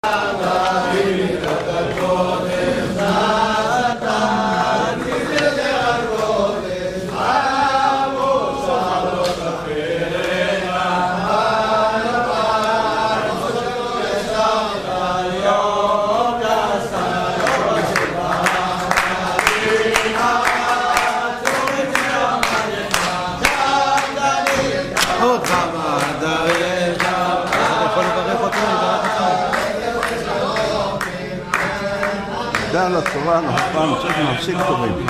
תודה לתורה, הפעם צריך מעשים טובים.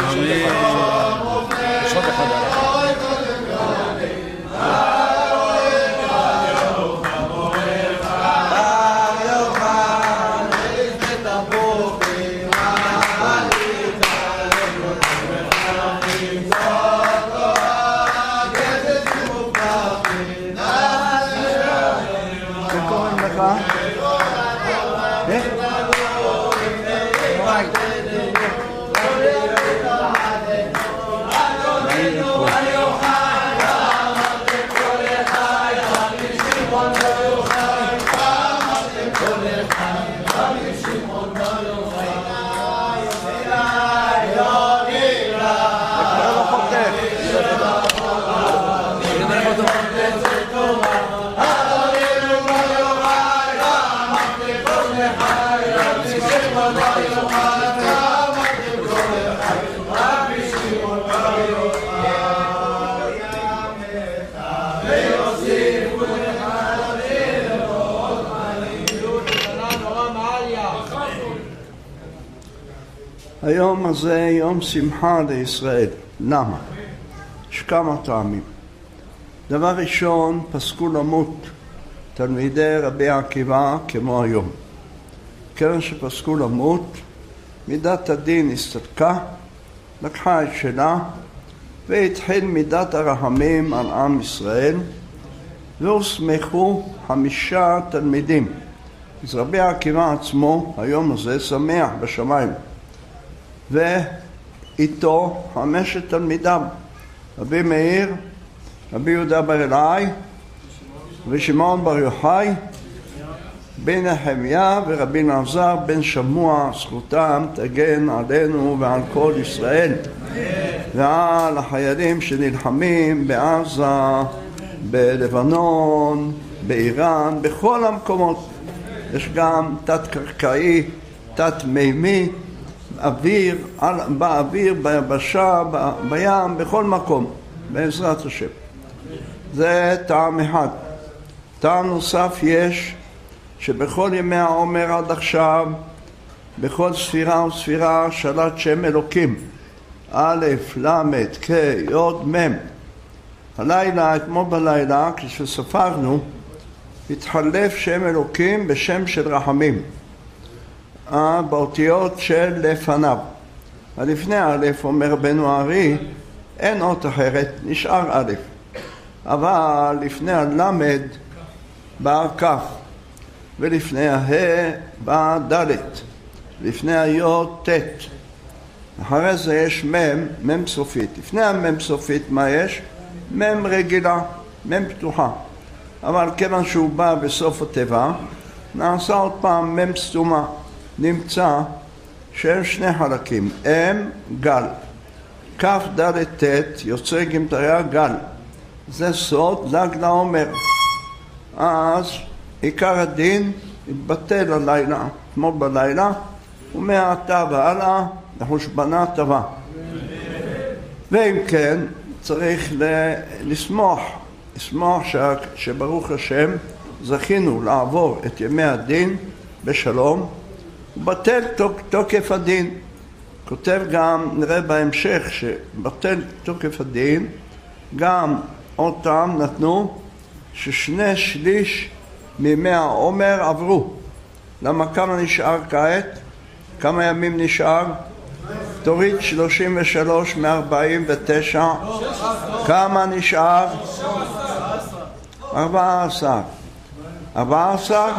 היום הזה יום שמחה לישראל. למה? יש כמה טעמים. דבר ראשון, פסקו למות תלמידי רבי עקיבא כמו היום. כיוון שפסקו למות, מידת הדין הסתלקה, לקחה את שלה, והתחיל מידת הרחמים על עם ישראל, והוסמכו 5 תלמידים. אז רבי עקיבא עצמו, היום הזה, שמח בשמיים. ואיתו 5 תלמידיו, רבי מאיר, רבי יהודה בר אלעאי, ושמעון בר יוחאי, בן נחמיה ורבי אלעזר בן שמוע, זכותם תגן עלינו ועל כל ישראל, ועל החיילים שנלחמים בעזה, בלבנון, באיראן, בכל המקומות. יש גם תת קרקעי, תת מימי, אוויר, באוויר, ביבשה, בים, בכל מקום, בעזרת השם. זה טעם אחד. טעם נוסף יש שבכל ימי העומר עד עכשיו, בכל ספירה וספירה שלט שם אלוקים, א', ל', כ', י', מ'. הלילה, אתמול בלילה, כשספרנו, התחלף שם אלוקים בשם של רחמים. באותיות של לפניו. ולפני א', אומר רבנו הארי, אין אות אחרת, נשאר א'. אבל לפני הלמד בא כ', ולפני הה בא ד', לפני היוד ת'. אחרי זה יש מ' סופית. לפני המ' סופית מה יש? מ' רגילה, מ' פתוחה. אבל כיוון שהוא בא בסוף התיבה, נעשה עוד פעם מ' סתומה. נמצא שיש 2 חלקים, גל. כ' ד' ט' יוצא גמטריה גל. זה סוד ל"ג לעומר. אז עיקר הדין התבטל הלילה, אתמול בלילה, ומעתה והלאה לחושבנה טובה. ואם כן, צריך לשמוח שברוך השם זכינו לעבור את ימי הדין בשלום, ובטל תוקף הדין. כותב גם, נראה בהמשך, שבטל תוקף הדין, גם אותם נתנו ש2/3 מימי העומר עברו. למה כמה נשאר כעת? כמה ימים נשאר? תוריד 33 מ-49. כמה נשאר? 14. 14?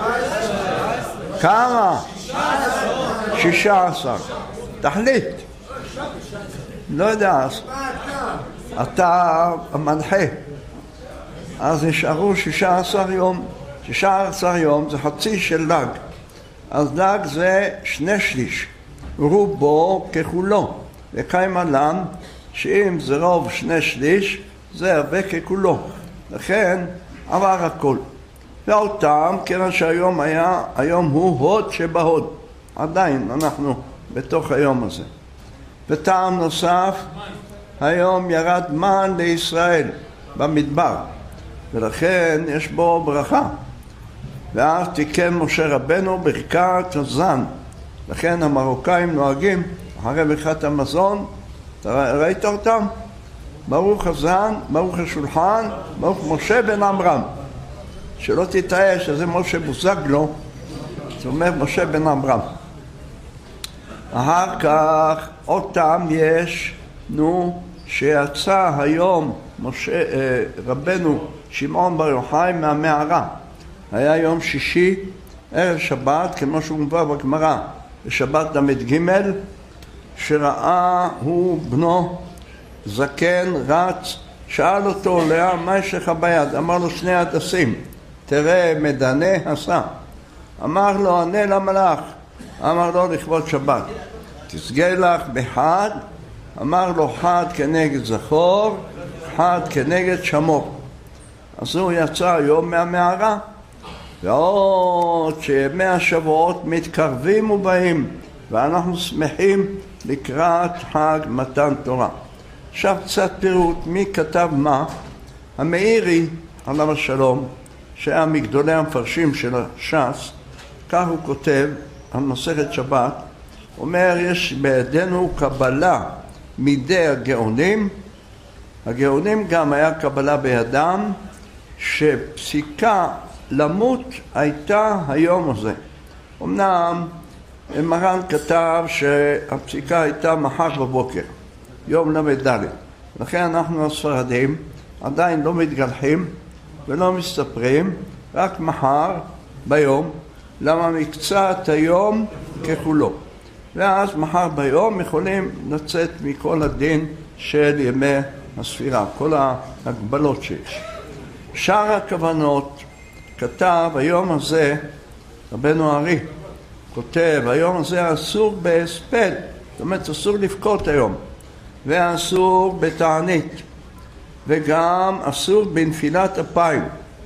כמה? 16. תחליט. לא יודע. אתה המנחה. אז נשארו 16 יום. 16 יום זה חצי של ל"ג. אז דג זה 2/3, רובו ככולו. וקיים עלם שאם זה רוב 2/3 זה הרבה ככולו, לכן עבר הכל. והאותם, כיוון שהיום הוא הוד שבהוד, עדיין אנחנו בתוך היום הזה. וטעם נוסף, היום ירד מן לישראל במדבר, ולכן יש בו ברכה. ואז תיקן משה רבנו ברכת הזן. לכן המרוקאים נוהגים אחרי ברכת המזון, ראית אותם? ברוך הזן, ברוך השולחן, ברוך משה בן עמרם. שלא תתראה שזה משה בוזגלו, זאת אומרת משה בן עמרם. אחר כך עוד טעם יש, שיצא היום רבנו שמעון בר יוחאי מהמערה. היה יום שישי, ערב שבת, כמו שהוא מובא בגמרא, בשבת ל"ג, שראה הוא בנו זקן רץ, שאל אותו, לאה, מה יש לך ביד? אמר לו, 2 הדסים, תראה מדנה עשה. אמר לו, ענה למלאך. אמר לו, לכבוד שבת. תסגה לך בחד. אמר לו, חד כנגד זכור, חד כנגד שמור. אז הוא יצא היום מהמערה. ועוד שימי השבועות מתקרבים ובאים, ואנחנו שמחים לקראת חג מתן תורה. עכשיו קצת פירוט, מי כתב מה? המאירי, עליו השלום, שהיה מגדולי המפרשים של הש"ס, כך הוא כותב על מסכת שבת, אומר, יש בידינו קבלה מידי הגאונים, הגאונים גם היה קבלה בידם, שפסיקה למות הייתה היום הזה. אמנם מרן כתב שהפסיקה הייתה מחר בבוקר, יום ל"ד. לכן אנחנו הספרדים עדיין לא מתגלחים ולא מסתפרים, רק מחר ביום, למה מקצת היום ככולו. ואז מחר ביום יכולים לצאת מכל הדין של ימי הספירה, כל ההגבלות שיש. שאר הכוונות כתב היום הזה, רבנו ארי כותב, היום הזה אסור בהספד, זאת אומרת אסור לבכות היום, ואסור בתענית, וגם אסור בנפילת אפיים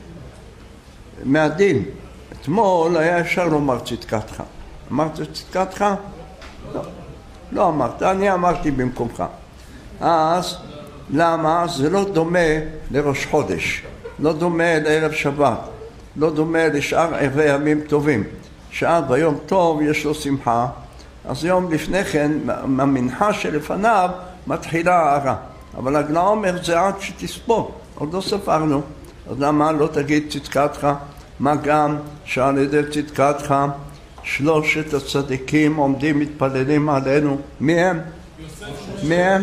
מהדין. אתמול היה אפשר לומר צדקתך. אמרת צדקתך? לא אמרת, אני אמרתי במקומך. אז למה? זה לא דומה לראש חודש, לא דומה לערב שבת, לא דומה לשאר ערבי ימים טובים, שעד ביום טוב יש לו שמחה, אז יום לפני כן, המנחה שלפניו מתחילה הערה. אבל הגלה אומר זה עד שתספור, עוד לא ספרנו. אז למה לא תגיד צדקתך? מה גם שעל ידי צדקתך 3 הצדיקים עומדים מתפללים עלינו. מי הם? מי הם?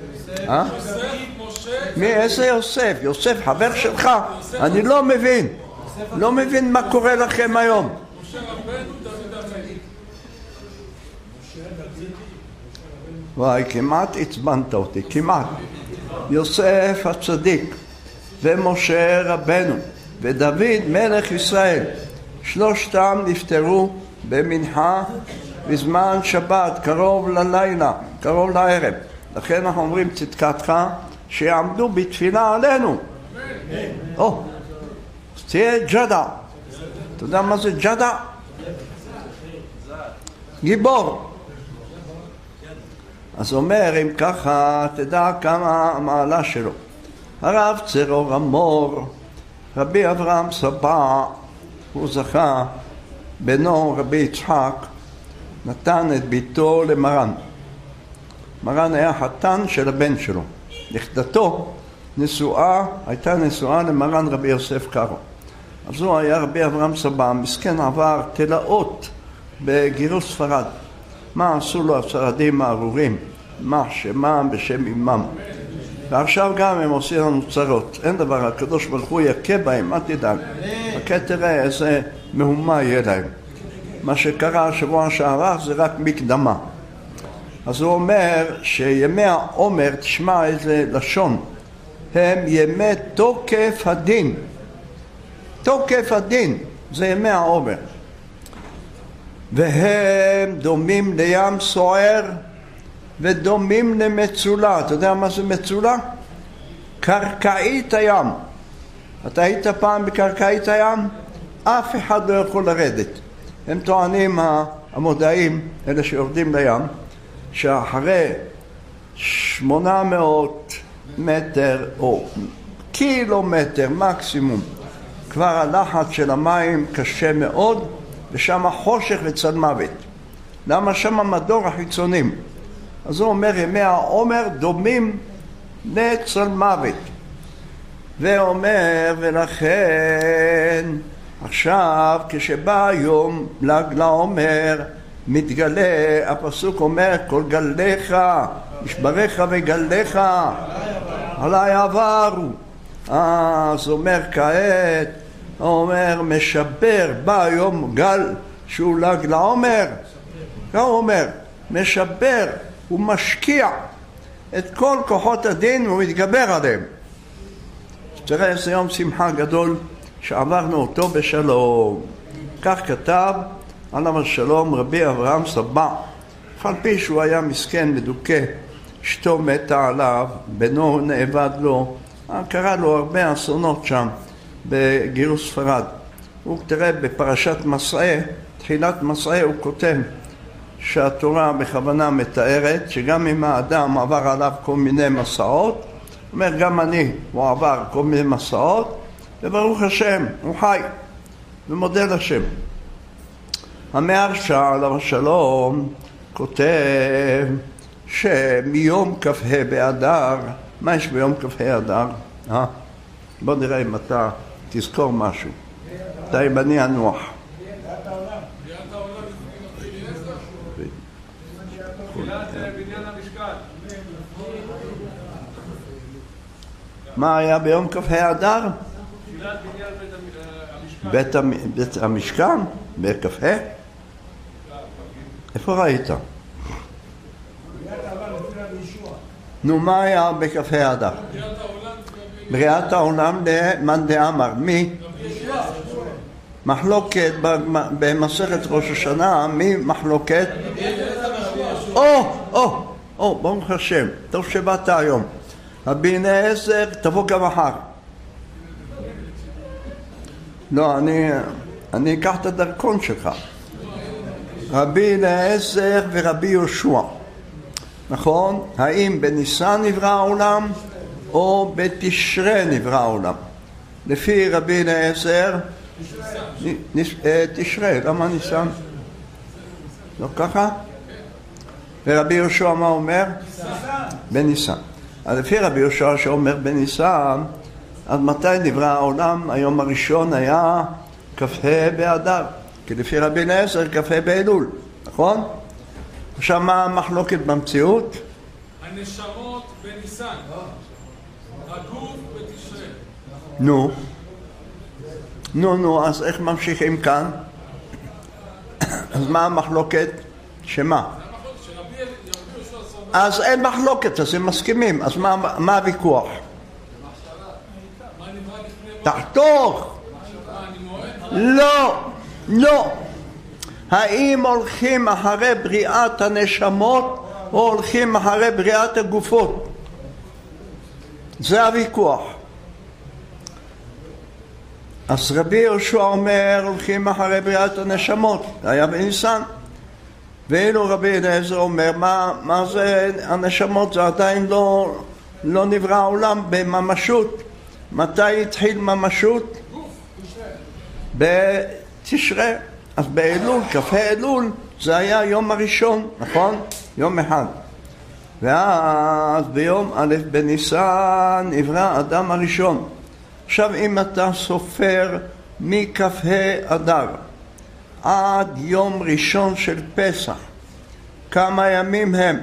מי? איזה יוסף? יוסף חבר שלך? אני לא מבין. לא מבין מה קורה לכם היום. משה רבנו, דוד המלך. וואי, כמעט עצבנת אותי, כמעט. יוסף הצדיק ומשה רבנו ודוד מלך ישראל, 3 נפטרו במנחה בזמן שבת, קרוב ללילה, קרוב לערב. לכן אנחנו אומרים צדקתך, שיעמדו בתפילה עלינו. אז תהיה ג'דה. אתה יודע מה זה ג'דה? גיבור. אז אומר, אם ככה, תדע כמה המעלה שלו. הרב צרור המור, רבי אברהם סבא, הוא זכה, בנו רבי יצחק, נתן את ביתו למרן. מרן היה חתן של הבן שלו. נכדתו הייתה נשואה למרן רבי יוסף קארו. אז הוא היה רבי אברהם סבא, מסכן עבר תלאות בגירוש ספרד. מה עשו לו הספרדים הארורים? מה שמם בשם אימם. ועכשיו גם הם עושים לנו צרות. אין דבר, הקדוש ברוך הוא יכה בהם, אל תדאג. רק תראה איזה מהומה יהיה להם. מה שקרה השבוע שעבר זה רק מקדמה. אז הוא אומר שימי העומר, תשמע איזה לשון, הם ימי תוקף הדין. תוקף הדין זה ימי העומר. והם דומים לים סוער ודומים למצולה. אתה יודע מה זה מצולה? קרקעית הים. אתה היית פעם בקרקעית הים? אף אחד לא יכול לרדת. הם טוענים, המודעים, אלה שיורדים לים, שאחרי 800 מטר או קילומטר מקסימום כבר הלחץ של המים קשה מאוד, ושם חושך וצל מוות. למה שם מדור החיצונים? אז הוא אומר, ימי העומר דומים לצל מוות. ואומר, ולכן עכשיו כשבא יום ל"ג לעומר מתגלה, הפסוק אומר, כל גליך משבריך וגליך עלי עברו. אז אומר כעת, אומר משבר, בא יום גל שהוא ל"ג לעומר, הוא אומר משבר, הוא משקיע את כל כוחות הדין והוא מתגבר עליהם. תראה איזה יום שמחה גדול שעברנו אותו בשלום. כך כתב עליו השלום רבי אברהם סבא, אף על פי שהוא היה מסכן מדוכא, אשתו מתה עליו, בנו נאבד לו, קרה לו הרבה אסונות שם בגירוש ספרד. הוא תראה בפרשת מסעי, תחילת מסעי הוא כותב שהתורה בכוונה מתארת שגם אם האדם עבר עליו כל מיני מסעות, אומר גם אני, הוא עבר כל מיני מסעות, וברוך השם, הוא חי ומודה לשם. המהרש"א עליו השלום כותב שמיום כ"ה באדר, מה יש ביום כ"ה אדר? בוא נראה אם אתה תזכור משהו. די בני הנוח. בניין המשכן. מה היה ביום כ"ה אדר? תפילת בניין בית המשכן? בכ"ה? איפה ראית? נו, מה היה בכ"ה אדר? בריאת העולם למאן דאמר. מי? מחלוקת במסכת ראש השנה. מי מחלוקת? ברוך השם, טוב שבאת היום. רבי אליעזר, תבוא גם מחר. לא, אני אקח את הדרכון שלך. רבי אליעזר ורבי יהושע, נכון? האם בניסן נברא העולם או בתשרי נברא העולם? לפי רבי אליעזר תשרי. למה ניסן? לא ככה? ורבי יהושע מה אומר? בניסן. אז לפי רבי יהושע שאומר בניסן, אז מתי נברא העולם? היום הראשון היה כ"ה באדר, כי לפי רבי אליעזר כ"ה באלול, נכון? עכשיו מה המחלוקת במציאות? הנשמות בניסן, הגוף בתשרי. נו, אז איך ממשיכים כאן? אז מה המחלוקת? שמה? אז אין מחלוקת, אז הם מסכימים. אז מה הוויכוח? תחתוך. לא. האם הולכים אחרי בריאת הנשמות או הולכים אחרי בריאת הגופות? זה הוויכוח. אז רבי יהושע אומר הולכים אחרי בריאת הנשמות, זה היה בניסן. ואילו רבי אליעזר אומר מה זה הנשמות? זה עדיין לא נברא העולם בממשות. מתי התחיל ממשות? בתשרי. אז באלול, כ"ה אלול, זה היה יום הראשון, נכון? יום אחד. ואז ביום א' בניסן נברא אדם הראשון. עכשיו אם אתה סופר מכ"ה אדר עד יום ראשון של פסח, כמה ימים הם?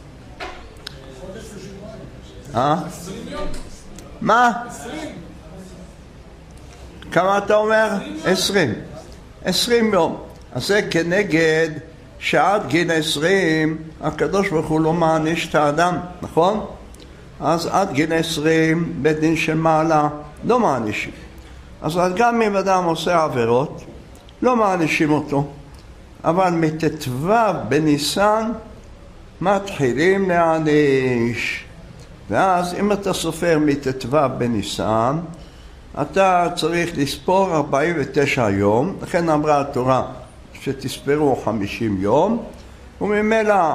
20 יום. מה? 20. כמה אתה אומר? 20 יום. אז זה כנגד שעד גיל 20 הקדוש ברוך הוא לא מעניש את האדם, נכון? אז עד גיל 20 בית דין של מעלה לא מענישים. אז גם אם אדם עושה עבירות לא מענישים אותו. אבל מט"ו בניסן מתחילים להעניש. ואז אם אתה סופר מט"ו בניסן, אתה צריך לספור 49 יום, לכן אמרה התורה שתספרו 50 יום, וממילא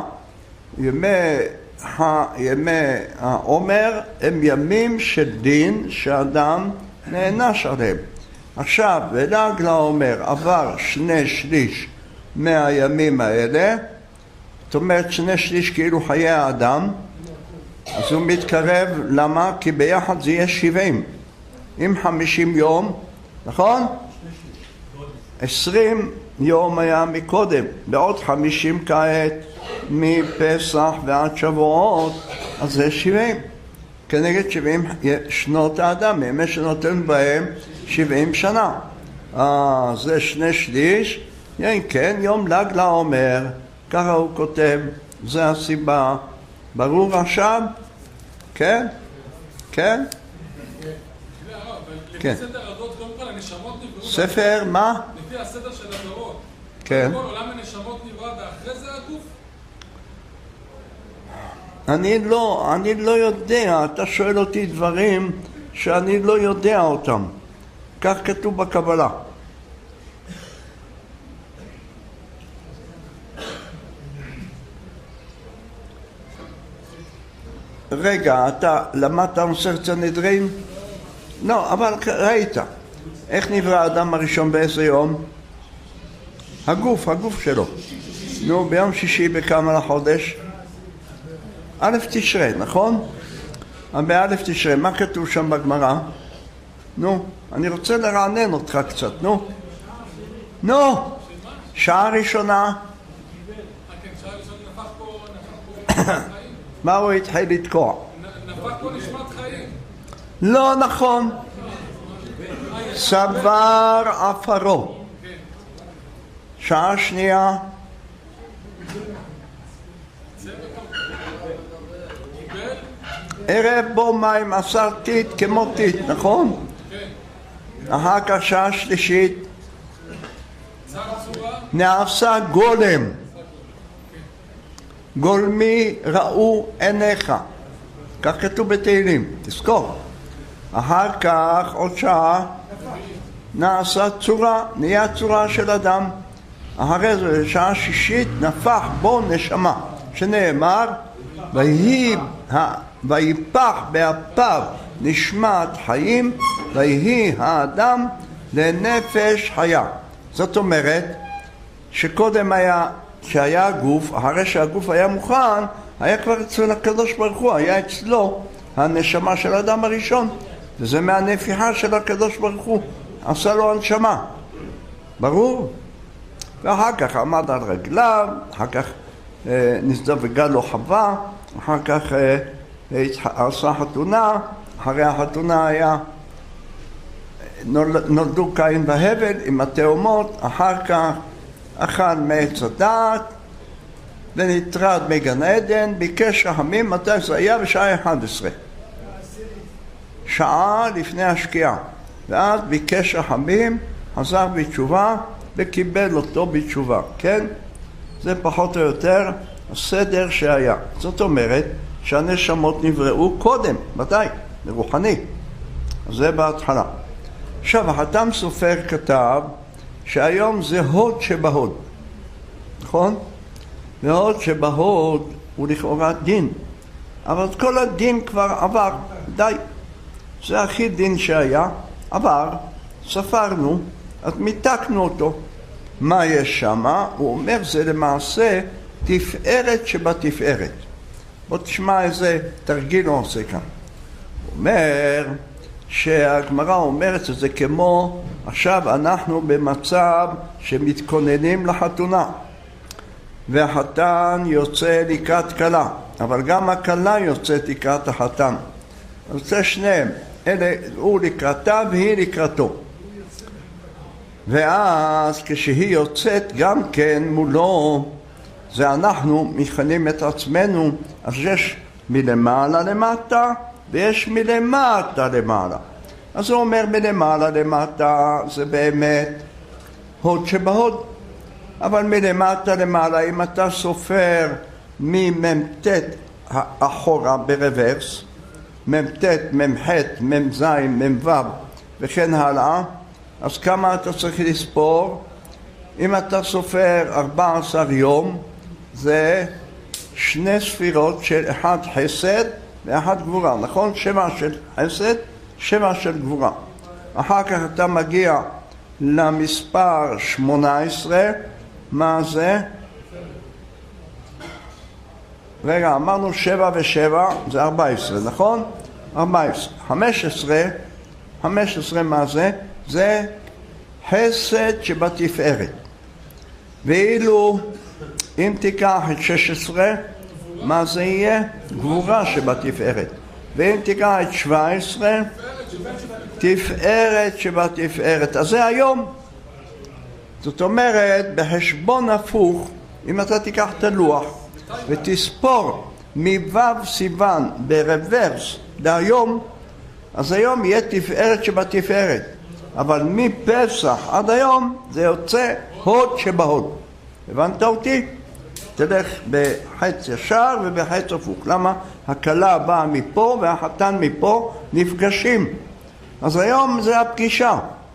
ימי העומר הם ימים של דין שאדם נענש עליהם. עכשיו, ולעג לעומר עבר 2/3 מהימים האלה, זאת אומרת 2/3 כאילו חיי האדם, אז הוא מתקרב, למה? כי ביחד זה יהיה 70. עם 50 יום, נכון? 20 יום היה מקודם, בעוד 50 כעת, מפסח ועד שבועות, אז זה 70. כנגד 70 שנות האדם, ימי שנותן בהם 70 שנה. זה 2/3, כן, יום ל"ג לעומר, ככה הוא כותב, זה הסיבה. ברור עכשיו? כן? כן? לפי סדר הדורות, קודם כל הנשמות נבראו... ספר, מה? לפי הסדר של הדורות. כן. כל עולם הנשמות נברא ואחרי זה הגוף? אני לא יודע, אתה שואל אותי דברים שאני לא יודע אותם. כך כתוב בקבלה. רגע, אתה למדת מסכת סנהדרין? לא, אבל ראית. איך נברא האדם הראשון באיזה יום? הגוף שלו. נו, ביום שישי בכמה לחודש? א' תשרי, נכון? באלף תשרי, מה כתוב שם בגמרא? נו, אני רוצה לרענן אותך קצת, נו. נו, שעה ראשונה. מה הוא התחיל לתקוע? נפק פה נשמת חיים. לא נכון. סבר עפרו. שעה שנייה. ערב בו מים אסר טיט כמו טיט, נכון? אחר כך שעה שלישית נעשה גולם. גולמי ראו עיניך, כך כתוב בתהילים, תזכור. אחר כך עוד שעה נעשה צורה, נהיה צורה של אדם. אחרי זה שעה שישית נפח בו נשמה, שנאמר ויפח באפיו נשמת חיים ויהי האדם לנפש חיה. זאת אומרת שקודם שהיה הגוף, אחרי שהגוף היה מוכן, היה כבר אצל הקדוש ברוך הוא, היה אצלו הנשמה של האדם הראשון, וזה מהנפיחה של הקדוש ברוך הוא, עשה לו הנשמה, ברור? ואחר כך עמד על רגליו, אחר כך נזדווגה לו חווה, אחר כך עשה חתונה, אחרי החתונה נולדו קין והבל עם התאומות, אחר כך אכל מעץ הדעת ונטרד מגן עדן, ביקש רחמים. מתי זה היה? בשעה 11, שעה לפני השקיעה, ואז ביקש רחמים, חזר בתשובה וקיבל אותו בתשובה. כן? זה פחות או יותר הסדר שהיה. זאת אומרת שהנשמות נבראו קודם, מתי? ברוחני. אז זה בהתחלה. עכשיו החתם סופר כתב שהיום זה הוד שבהוד, נכון? והוד שבהוד הוא לכאורה דין, אבל כל הדין כבר עבר, די. זה הכי דין שהיה, עבר, ספרנו, אז מיתקנו אותו. מה יש שם? הוא אומר זה למעשה תפארת שבתפארת. בוא תשמע איזה תרגיל הוא עושה כאן. הוא אומר שהגמרא אומרת שזה כמו עכשיו אנחנו במצב שמתכוננים לחתונה והחתן יוצא לקראת כלה, אבל גם הכלה יוצאת לקראת החתן. אז זה שניהם, הוא לקראתה והיא לקראתו, ואז כשהיא יוצאת גם כן מולו, זה אנחנו מכנים את עצמנו. אז יש מלמעלה למטה ויש מלמטה למעלה. אז הוא אומר מלמעלה למטה זה באמת הוד שבהוד, אבל מלמטה למעלה, אם אתה סופר ממ"ט אחורה ברוורס, מ"ט, מ"ח, מ"ז, מ"ו וכן הלאה, אז כמה אתה צריך לספור? אם אתה סופר 14 יום, זה 2 ספירות של 1 חסד ו1 גבורה, נכון? 7 של חסד, 7 של גבורה. אחר כך אתה מגיע למספר 18, מה זה? רגע, אמרנו 7 ו7 זה 14, נכון? 14. 15 מה זה? זה חסד שבתפארת. ואילו אם תיקח את 16, מה זה יהיה? גבורה שבתפארת. ואם תיקח את 17, תפארת שבתפארת. אז זה היום. זאת אומרת, בחשבון הפוך, אם אתה תיקח את הלוח ותספור מו' סיוון ברוורס להיום, אז היום יהיה תפארת שבתפארת. אבל מפסח עד היום זה יוצא הוד שבהוד. הבנת אותי? תלך בחץ ישר ובחץ הפוך. למה? הכלה באה מפה והחתן מפה, נפגשים. אז היום זה הפגישה.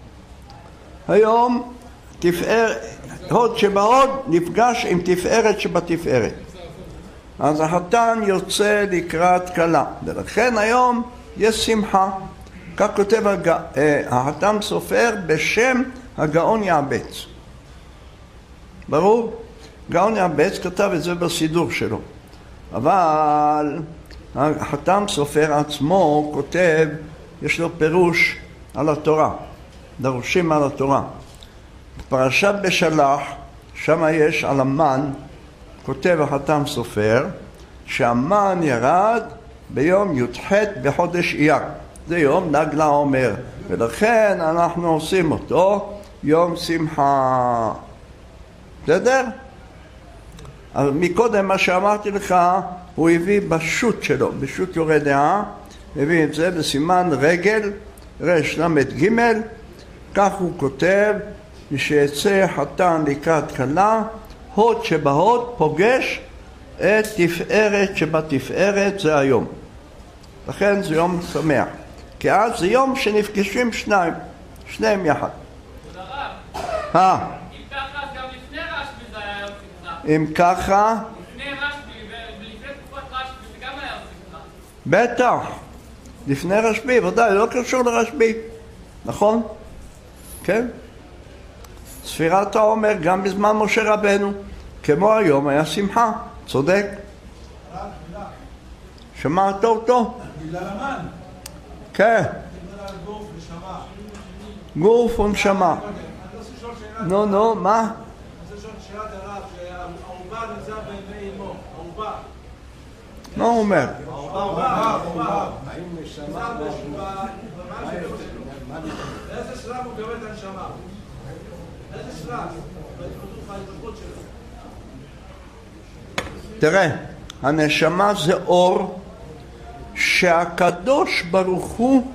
היום הוד שבהוד נפגש עם תפארת שבתפארת. אז החתן יוצא לקראת כלה. ולכן היום יש שמחה. כך כותב החתם סופר בשם הגאון יעבץ. ברור? גאון יעבץ כתב את זה בסידור שלו. אבל החתם סופר עצמו כותב, יש לו פירוש על התורה. דרושים על התורה. פרשת בשלח, שם יש על המן, כותב החתם סופר, שהמן ירד ביום י"ח בחודש אייר. זה יום נג לעומר, ולכן אנחנו עושים אותו יום שמחה. בסדר? אז מקודם מה שאמרתי לך, הוא הביא בשו"ת שלו, בשו"ת יורה דעה, הביא את זה בסימן רגל, ר"ג, כך הוא כותב, שיצא חתן לקראת כלה, הוד שבהוד פוגש את תפארת שבתפארת, זה היום. לכן זה יום שמח. כי אז זה יום שנפגשים שניהם יחד. אם ככה, אז גם לפני רשב"י זה היה יום שמחה. אם ככה? לפני רשב"י, ולפני תקופת רשב"י זה גם היה יום שמחה. בטח. לפני רשב"י, ודאי, לא קשור לרשב"י. נכון? כן? ספירת העומר גם בזמן משה רבנו. כמו היום היה שמחה. צודק? שמעת אותו? בגלל המן. כן. גוף ונשמה. גוף ונשמה. נו, מה? אני רוצה לשאול שאלת הרב, שהעובר נמצא בימי אמו, העובר. מה הוא אומר? העובר. האם נשמה באיזה שלב הוא מקבל את הנשמה? באיזה שלב? בהתפתחות שלו. תראה, הנשמה זה אור שהקדוש ברוך הוא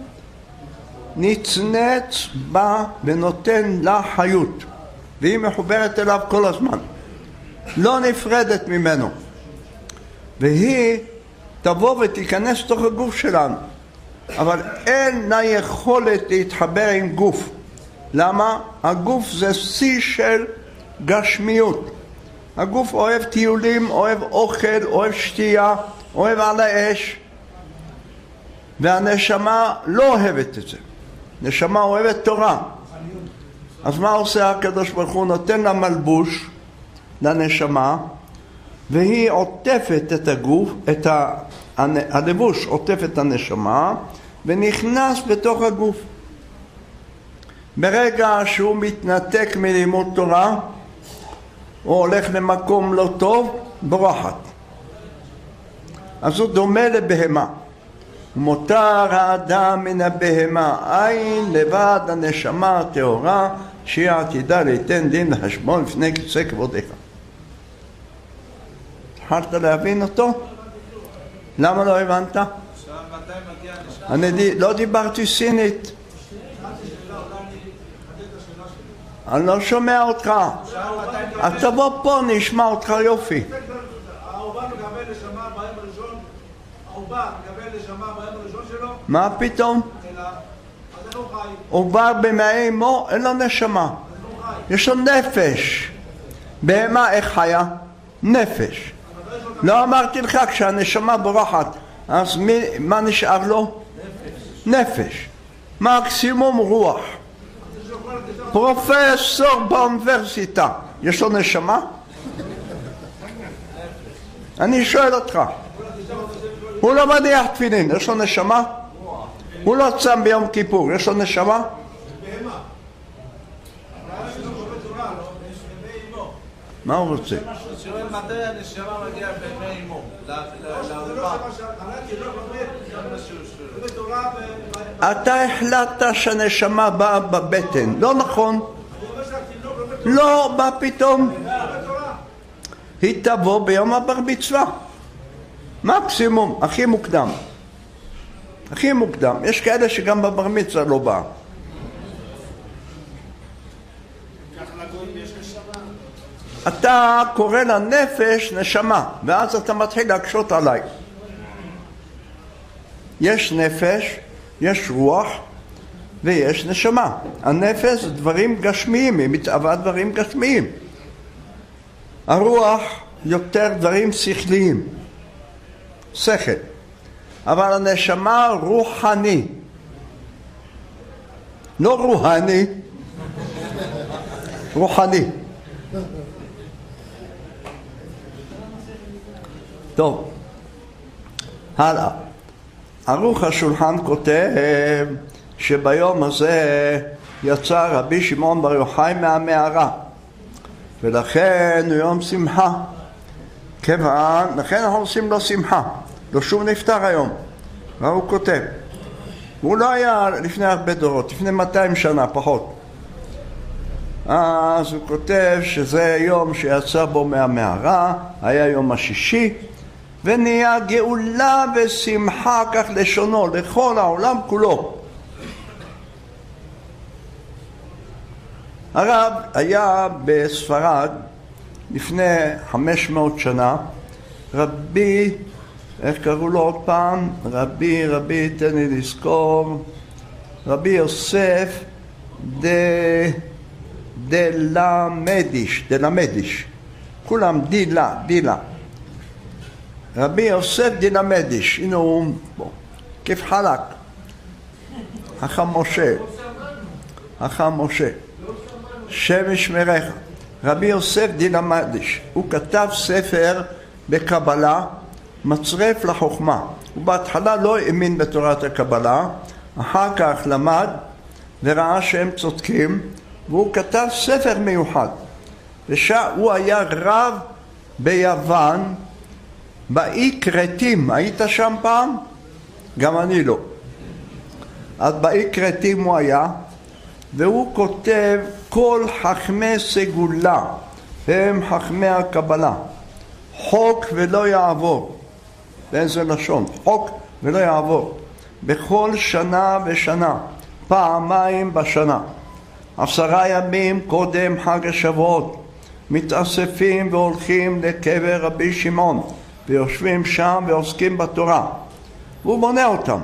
נצנץ בה ונותן לה חיות, והיא מחוברת אליו כל הזמן, לא נפרדת ממנו, והיא תבוא ותיכנס תוך הגוף שלנו, אבל אין לה יכולת להתחבר עם גוף. למה? הגוף זה שיא של גשמיות. הגוף אוהב טיולים, אוהב אוכל, אוהב שתייה, אוהב על האש, והנשמה לא אוהבת את זה. נשמה אוהבת תורה. אז מה עושה הקדוש ברוך הוא? נותן לה מלבוש לנשמה, והיא עוטפת את הגוף, הלבוש עוטף את הנשמה ונכנס בתוך הגוף. ברגע שהוא מתנתק מלימוד תורה או הולך למקום לא טוב, בורחת. אז הוא דומה לבהמה. מותר האדם מן הבהמה, עין לבד הנשמה הטהורה, שהיא עתידה ליתן דין לחשבון לפני כיסא כבודך. התחלת להבין אותו? למה לא הבנת? אני לא דיברתי סינית. אני לא שומע אותך. אז תבוא פה, נשמע אותך יופי. העובר מקבל נשמה ביום הראשון, העובר מקבל נשמה ביום הראשון שלו, מה פתאום? אלא, אז איך הוא חי? עובר במעי אמו, אין לו נשמה. אז הוא חי. יש לו נפש. בהמה איך חיה? נפש. לא אמרתי לך, כשהנשמה בורחת, אז מה נשאר לו? נפש. מקסימום רוח. פרופסור באוניברסיטה, יש לו נשמה? אני שואל אותך. הוא לא מניח תפילין, יש לו נשמה? הוא לא צם ביום כיפור, יש לו נשמה? מה הוא רוצה? שואל מתי הנשמה מגיעה בימי אמו, לעובר. אתה החלטת שהנשמה באה בבטן, לא נכון? לא, מה פתאום? היא תבוא ביום הבר מצווה. מקסימום, הכי מוקדם. הכי מוקדם. יש כאלה שגם בבר מצווה לא באה. אתה קורא לנפש נשמה, ואז אתה מתחיל להקשות עליי. יש נפש, יש רוח ויש נשמה. הנפש זה דברים גשמיים, היא מתאווה דברים גשמיים. הרוח יותר דברים שכליים, שכל. אבל הנשמה רוחני, לא רוהני, רוחני. טוב, הלאה. ערוך השולחן כותב שביום הזה יצא רבי שמעון בר יוחאי מהמערה, ולכן הוא יום שמחה. לכן אנחנו עושים לו שמחה, לא שום נפטר היום. מה הוא כותב? הוא לא היה לפני הרבה דורות, לפני 200 שנה פחות. אז הוא כותב שזה יום שיצא בו מהמערה, היה יום השישי, ונהיה גאולה ושמחה, כך לשונו, לכל העולם כולו. הרב היה בספרד לפני 500 שנה, רבי, איך קראו לו עוד פעם? רבי, תן לי לזכור, רבי יוסף דלמדיש, כולם דילה. רבי יוסף דלמדיש, הנה הוא, כיף חלק, החם משה, שם ישמרך. רבי יוסף דלמדיש, הוא כתב ספר בקבלה, מצרף לחוכמה. הוא בהתחלה לא האמין בתורת הקבלה, אחר כך למד וראה שהם צודקים, והוא כתב ספר מיוחד. הוא היה רב ביוון, באי קרטים. היית שם פעם? גם אני לא. אז באי קרטים הוא היה, והוא כותב כל חכמי סגולה הם חכמי הקבלה, חוק ולא יעבור. באיזה לשון? חוק ולא יעבור. בכל שנה ושנה, פעמיים בשנה, 10 ימים קודם חג השבועות, מתאספים והולכים לקבר רבי שמעון, ויושבים שם ועוסקים בתורה. והוא מונה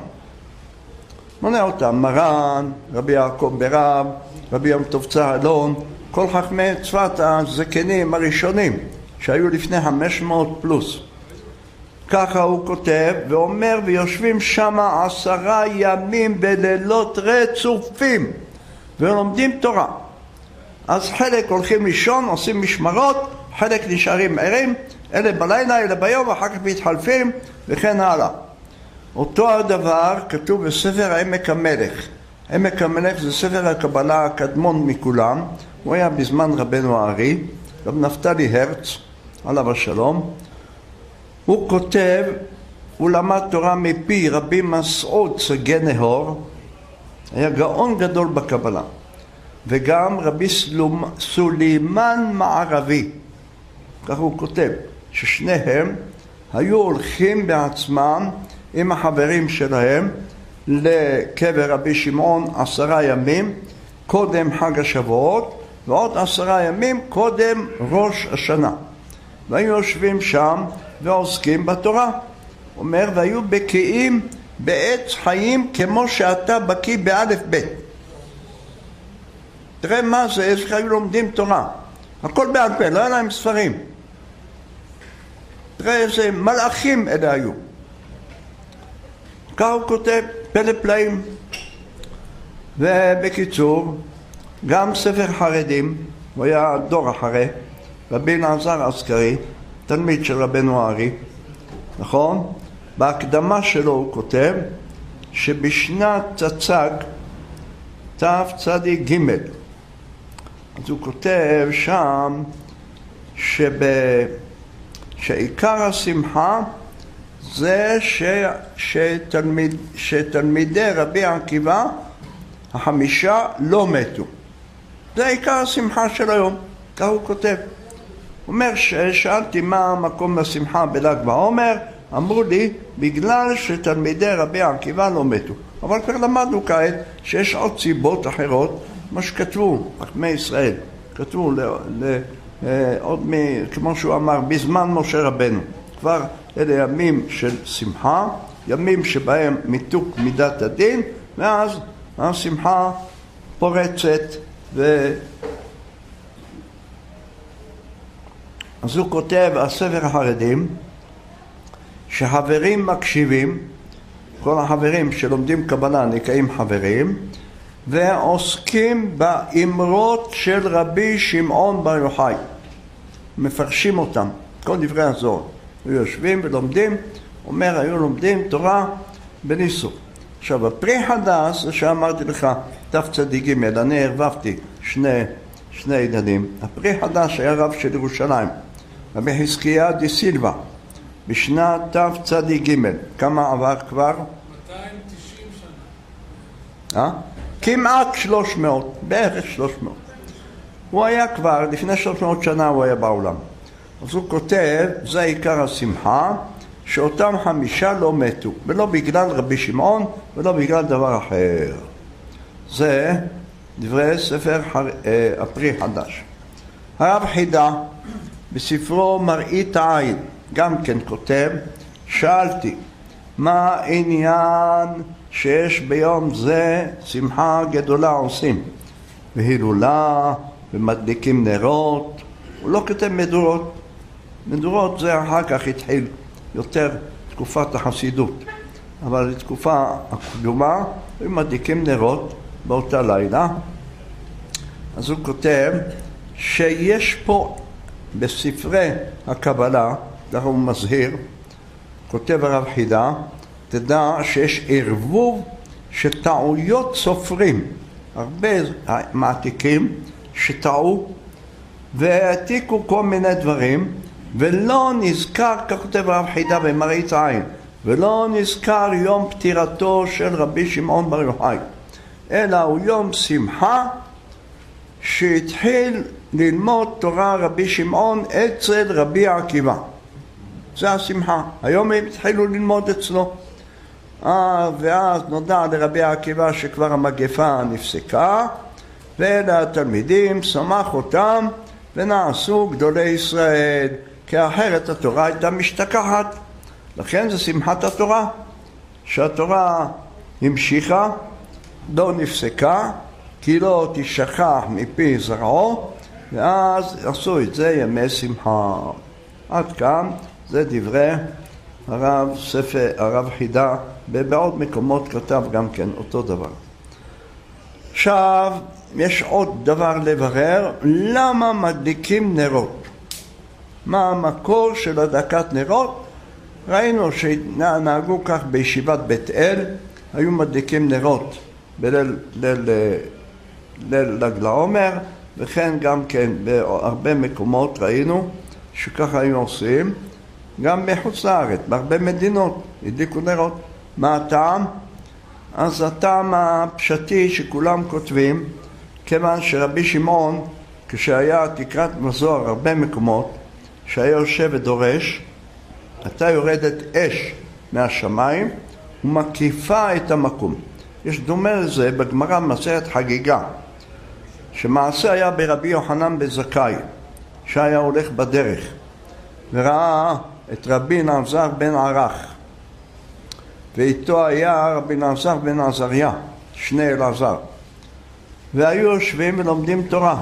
אותם, מרן, רבי יעקב ברב, רבי יום טוב צהלון, כל חכמי צפת הזקנים הראשונים שהיו לפני 500 פלוס. ככה הוא כותב ואומר, ויושבים שם 10 ימים בלילות רצופים ולומדים תורה. אז חלק הולכים לישון, עושים משמרות, חלק נשארים ערים, אלה בלילה, אלה ביום, אחר כך מתחלפים וכן הלאה. אותו הדבר כתוב בספר עמק המלך. עמק המלך זה ספר הקבלה הקדמון מכולם, הוא היה בזמן רבנו הארי, רב נפתלי הרץ, עליו השלום. הוא כותב, הוא למד תורה מפי רבי מסעוד סגי נהור, היה גאון גדול בקבלה, וגם רבי סולימן מערבי, כך הוא כותב, ששניהם היו הולכים בעצמם עם החברים שלהם לקבר רבי שמעון 10 ימים קודם חג השבועות, ועוד 10 ימים קודם ראש השנה. והיו יושבים שם ועוסקים בתורה. אומר, והיו בקיאים בעץ חיים כמו שאתה בקיא באלף בית. תראה מה זה, איך היו לומדים תורה. הכל בעל פה, לא היה להם ספרים. תראה איזה מלאכים אלה היו. כך הוא כותב, פלא פלאים. ובקיצור, גם ספר חרדים, הוא היה דור אחרי, רבי אלעזר עסקרי, תלמיד של רבנו הארי, נכון? בהקדמה שלו הוא כותב שבשנת צצ"ג, תצ"ג, אז הוא כותב שם שעיקר השמחה זה שתלמידי רבי עקיבא 5 לא מתו. זה עיקר השמחה של היום, כך הוא כותב. הוא אומר, שאלתי מה המקום לשמחה בל"ג בעומר, אמרו לי, בגלל שתלמידי רבי עקיבא לא מתו. אבל כבר למדנו כעת שיש עוד סיבות אחרות, מה שכתבו, חכמי ישראל, כתבו עוד כמו שהוא אמר, בזמן משה רבנו. כבר אלה ימים של שמחה, ימים שבהם מיתוק מידת הדין, ואז השמחה פורצת. אז הוא כותב, הספר החרדים, שחברים מקשיבים, כל החברים שלומדים קבלה נקראים חברים, ועוסקים באמרות של רבי שמעון בר יוחאי. מפרשים אותם, כל דברי הזוהר. היו יושבים ולומדים, אומר, היו לומדים תורה בניסוך. עכשיו, הפרי חדש, זה שאמרתי לך, תצ"ג, אני הרבבתי שני ילדים. הפרי חדש היה רב של ירושלים, רבי חזקיה דה סילבה, בשנת תצ"ג. כמה עבר כבר? 290 שנה. כמעט 300, בערך 300. הוא היה כבר, לפני 300 שנה הוא היה בעולם. אז הוא כותב, זה עיקר השמחה, שאותם 5 לא מתו, ולא בגלל רבי שמעון, ולא בגלל דבר אחר. זה דברי ספר הפרי חדש. הרב חידה, בספרו מראית העין, גם כן כותב, שאלתי, מה העניין שיש ביום זה שמחה גדולה עושים? והילולה, ומדליקים נרות. הוא לא כותב מדורות. מדורות זה אחר כך התחיל יותר תקופת החסידות. אבל לתקופה הקדומה, הם מדליקים נרות באותה לילה. אז הוא כותב שיש פה בספרי הקבלה, כך הוא מזהיר, כותב הרב חידה, תדע שיש ערבוב שטעויות סופרים, הרבה מעתיקים שטעו והעתיקו כל מיני דברים, ולא נזכר, כך כותב הרב חידה במראית העין, ולא נזכר יום פטירתו של רבי שמעון בר יוחאי, אלא הוא יום שמחה שהתחיל ללמוד תורה רבי שמעון אצל רבי עקיבא. זה השמחה. היום הם התחילו ללמוד אצלו. ואז נודע לרבי עקיבא שכבר המגפה נפסקה, ואלה התלמידים, שמח אותם ונעשו גדולי ישראל, כי אחרת התורה הייתה משתכחת. לכן זה שמחת התורה, שהתורה המשיכה, לא נפסקה, כי לא תשכח מפי זרעו, ואז עשו את זה ימי שמחה. עד כאן זה דברי הרב חידה, ובעוד מקומות כתב גם כן אותו דבר. עכשיו יש עוד דבר לברר, למה מדליקים נרות? מה המקור של הדלקת נרות? ראינו שנהגו כך בישיבת בית אל, היו מדליקים נרות בליל ל"ג בעומר, וכן גם כן בהרבה מקומות ראינו שככה היו עושים, גם בחוץ לארץ, בהרבה מדינות הדליקו נרות. מה הטעם? אז הטעם הפשטי שכולם כותבים, כיוון שרבי שמעון, כשהיה תקרת בזוהר הרבה מקומות, שהיה יושב ודורש, הייתה יורדת אש מהשמיים ומקיפה את המקום. יש דומה לזה בגמרא במסכת חגיגה, שמעשה היה ברבי יוחנן בן זכאי, שהיה הולך בדרך, וראה את רבי אלעזר בן ערך, ואיתו היה רבי אלעזר בן עזריה, שני אלעזר, והיו יושבים ולומדים תורה.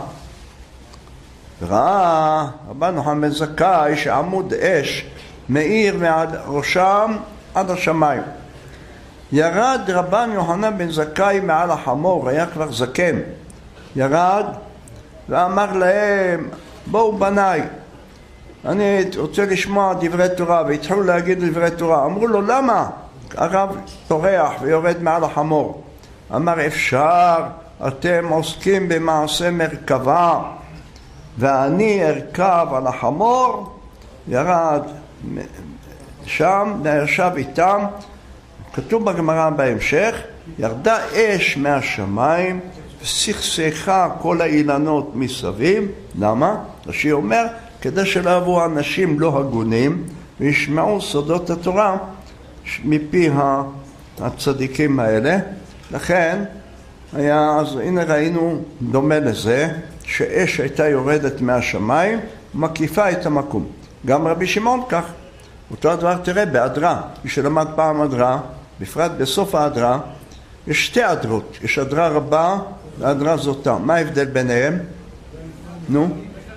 וראה רבן יוחנן בן זכאי שעמוד אש מאיר מעל ראשם עד השמיים. ירד רבן יוחנן בן זכאי מעל החמור, היה כבר זקן, ירד ואמר להם, בואו בניי, אני רוצה לשמוע דברי תורה. והתחילו להגיד דברי תורה. אמרו לו, למה? הרב טורח ויורד מעל החמור. אמר, אפשר, אתם עוסקים במעשה מרכבה ואני ארכב על החמור. ירד שם וישב איתם. כתוב בגמרא בהמשך, ירדה אש מהשמיים וסכסכה כל האילנות מסביב. למה? רש"י אומר, כדי שלא יבואו אנשים לא הגונים וישמעו סודות התורה מפי הצדיקים האלה. לכן היה, אז הנה ראינו דומה לזה, שאש הייתה יורדת מהשמיים ומקיפה את המקום. גם רבי שמעון כך. אותו הדבר תראה באדרה, מי שלמד פעם אדרה, בפרט בסוף האדרה, יש שתי אדרות, יש אדרה רבה ואדרה זוטה. מה ההבדל ביניהם? נו?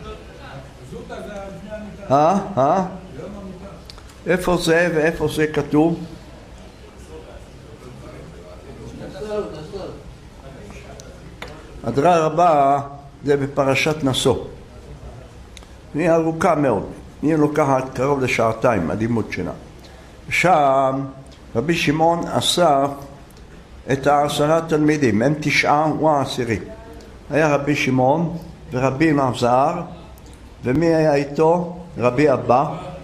איפה זה ואיפה זה כתוב? אדרה רבה זה בפרשת נשוא. היא ארוכה מאוד, היא לוקחת קרוב לשעתיים הלימוד שלה. שם רבי שמעון אסף את 10 תלמידים, הם 9, הוא 10. היה רבי שמעון ורבי אלעזר, ומי היה איתו? רבי אבא,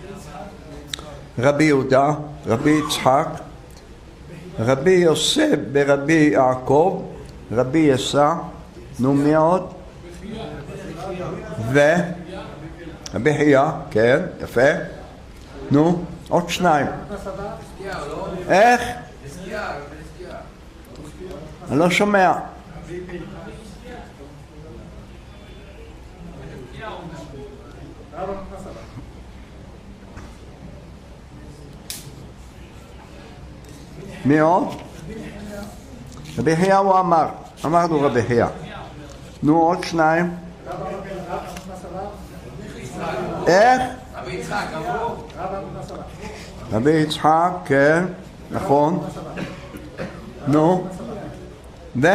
רבי יהודה, רבי יצחק, רבי יוסף ברבי יעקב, רבי יסע, נו מי עוד? רבי חייא, כן, יפה. נו, עוד 2. איך? אני לא שומע. מי עוד? רבי חייא הוא אמר. אמרנו רבי חייא. נו, עוד 2. איך? רבי יצחק, אמרו? רבי יצחק, כן, נכון. נו, ו?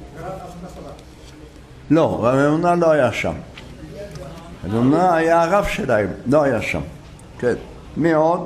לא, רבי יונה לא היה שם. רבי יונה היה הרב שלהם, לא היה שם. כן, מי עוד?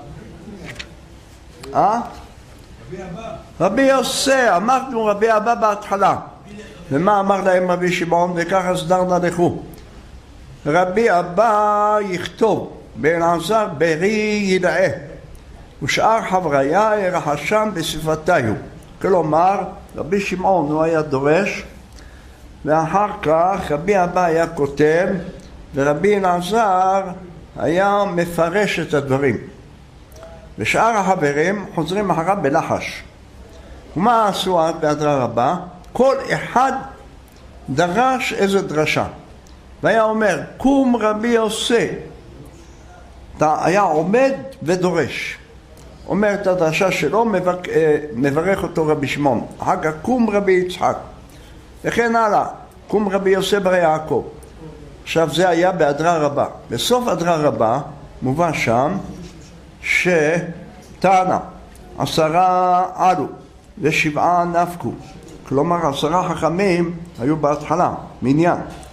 רבי יוסי, אמרנו רבי אבא בהתחלה. ומה אמר להם רבי שמעון? וככה סדרנה לכו. רבי אבא יכתוב באלעזר ברי ידעה ושאר חבריה ירחשם בשפתיו. כלומר רבי שמעון הוא היה דורש ואחר כך רבי אבא היה כותב ורבי אלעזר היה מפרש את הדברים ושאר החברים חוזרים אחריו בלחש. ומה עשו עד באדרה רבה? כל אחד דרש איזו דרשה והיה אומר, קום רבי יוסי. היה עומד ודורש. אומר את הדרשה שלו, מברך אותו רבי שמעון. אחר כך קום רבי יצחק. וכן הלאה, קום רבי יוסי בר יעקב. עכשיו זה היה באדרה רבה. בסוף אדרה רבה מובא שם שטענה 10 עלו ו7 נפקו. כלומר 10 חכמים היו בהתחלה, מניין.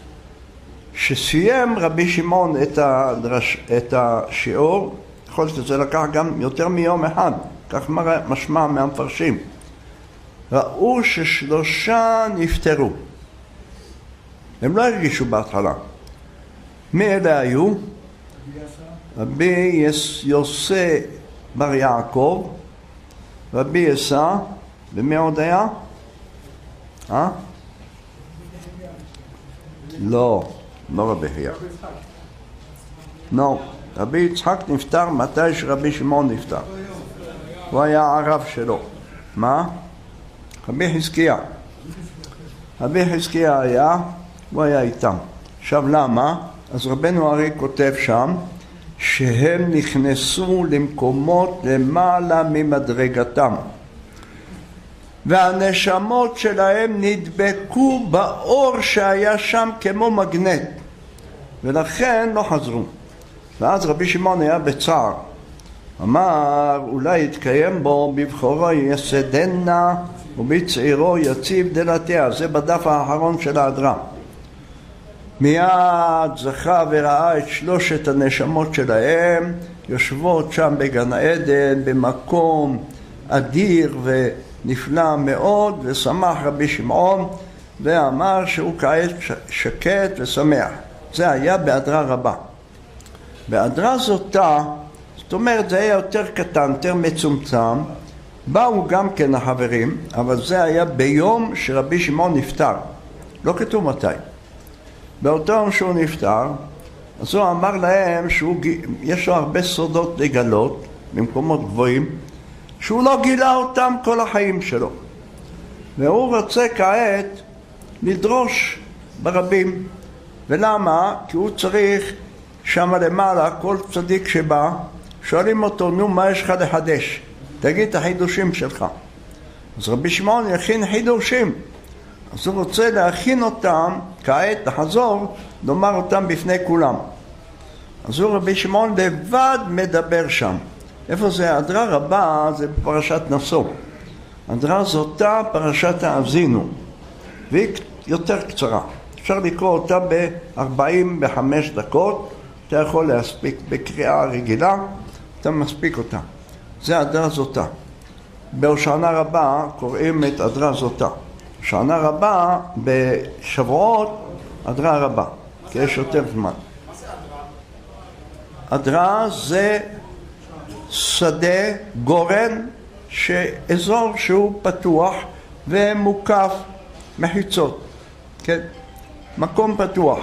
שסיים רבי שמעון את השיעור, יכול להיות שזה לקח גם יותר מיום אחד, כך משמע מהמפרשים. ראו ש3 נפטרו. הם לא הרגישו בהתחלה. מי אלה היו? רבי יוסי בר יעקב, רבי יסע, ומי עוד היה? לא. לא רבי חייא. לא, רבי יצחק נפטר מתי שרבי שמעון נפטר. הוא היה הרב שלו. מה? רבי חזקיה. רבי חזקיה היה הוא היה איתם. עכשיו למה? אז רבנו ארי כותב שם שהם נכנסו למקומות למעלה ממדרגתם. והנשמות שלהם נדבקו באור שהיה שם כמו מגנט. ולכן לא חזרו. ואז רבי שמעון היה בצער. אמר, אולי יתקיים בו בבחורו יסדנה ובצעירו יציב דלתיה. זה בדף האחרון של ההדרה. מיד זכה וראה את שלושת הנשמות שלהם יושבות שם בגן העדן במקום אדיר ונפלא מאוד, ושמח רבי שמעון ואמר שהוא כעת שקט ושמח. זה היה בהדרה רבה. בהדרה זאתה, זאת אומרת זה היה יותר קטן, יותר מצומצם, באו גם כן החברים, אבל זה היה ביום שרבי שמעון נפטר, לא כתוב מתי. באותו יום שהוא נפטר, אז הוא אמר להם שיש לו הרבה סודות לגלות במקומות גבוהים, שהוא לא גילה אותם כל החיים שלו. והוא רוצה כעת לדרוש ברבים. ולמה? כי הוא צריך שם למעלה, כל צדיק שבא, שואלים אותו, נו, מה יש לך לחדש? תגיד את החידושים שלך. אז רבי שמעון יכין חידושים. אז הוא רוצה להכין אותם, כעת לחזור, לומר אותם בפני כולם. אז הוא רבי שמעון לבד מדבר שם. איפה זה? ההדרה רבה זה בפרשת נשוא. ההדרה זאתה פרשת האזינו. והיא יותר קצרה. אפשר לקרוא אותה ב-45 דקות. אתה יכול להספיק בקריאה רגילה, אתה מספיק אותה. זה ההדרה זאתה. בהושענא רבה קוראים את ההדרה זאתה. הושענא רבה בשבועות הדרה רבה, כי יש יותר זמן. מה זה הדרה זה שדה גורן, אזור שהוא פתוח ומוקף מחיצות, כן? מקום פתוח.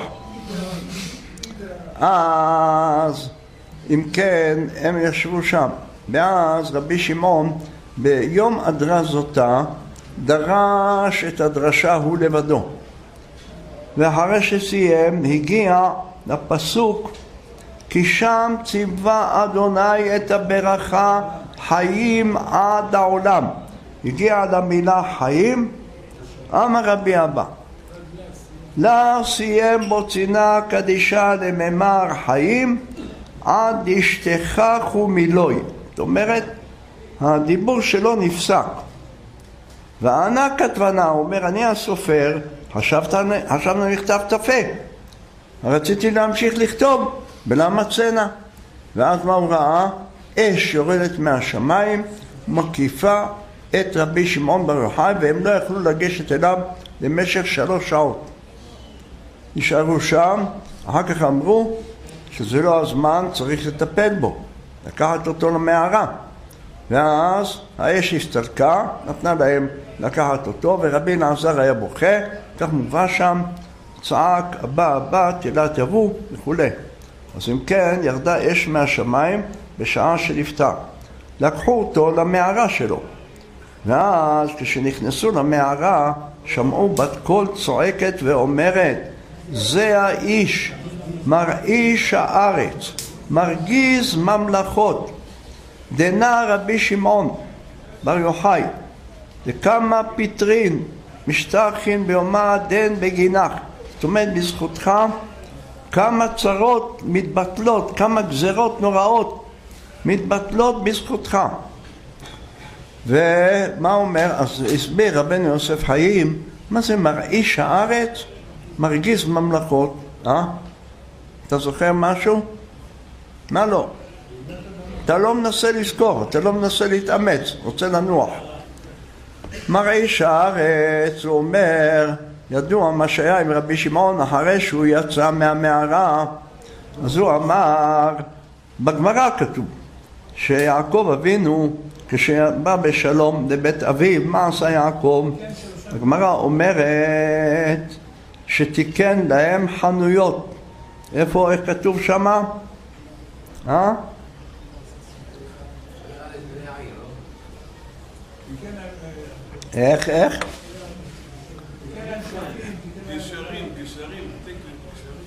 אז אם כן הם ישבו שם, ואז רבי שמעון ביום הדרה זאתה דרש את הדרשה הוא לבדו, ואחרי שסיים הגיע לפסוק כי שם ציווה אדוני את הברכה חיים עד העולם. הגיע למילה חיים, אמר רבי אבא לה סיים בו צינה קדישה לממר חיים עד ישתכח ומילוי. זאת אומרת הדיבור שלו נפסק. וענה כתבנה, הוא אומר אני הסופר, חשבנו לכתב תפה, רציתי להמשיך לכתוב בלמה צנע. ואז מה הוא ראה? אש יורדת מהשמיים מקיפה את רבי שמעון בר יוחאי, והם לא יכלו לגשת אליו למשך 3 שעות. נשארו שם, אחר כך אמרו שזה לא הזמן, צריך לטפל בו, לקחת אותו למערה. ואז האש הסתלקה, נתנה להם לקחת אותו, ורבי אלעזר היה בוכה, כך מובא שם, צעק אבא אבא תהילת יבוא וכו'. אז אם כן ירדה אש מהשמיים בשעה שנפטר. לקחו אותו למערה שלו, ואז כשנכנסו למערה שמעו בת קול צועקת ואומרת זה האיש מרעיש הארץ מרגיז ממלכות דנה רבי שמעון בר יוחאי וכמה פטרין משתחין ביומה דן בגינך. זאת אומרת בזכותך כמה צרות מתבטלות, כמה גזרות נוראות מתבטלות בזכותך. ומה אומר? אז הסביר רבנו יוסף חיים מה זה מרעיש הארץ מרגיז ממלכות. אתה זוכר משהו? מה לא? אתה לא מנסה לזכור, אתה לא מנסה להתאמץ, רוצה לנוח. מרעיש הארץ, הוא אומר, ידוע מה שהיה עם רבי שמעון אחרי שהוא יצא מהמערה. אז הוא אמר, בגמרא כתוב שיעקב אבינו כשבא בשלום לבית אביו, מה עשה יעקב? הגמרא אומרת שתיקן להם חנויות. איפה, איך כתוב שמה? איך? כשרים, תקן כשרים.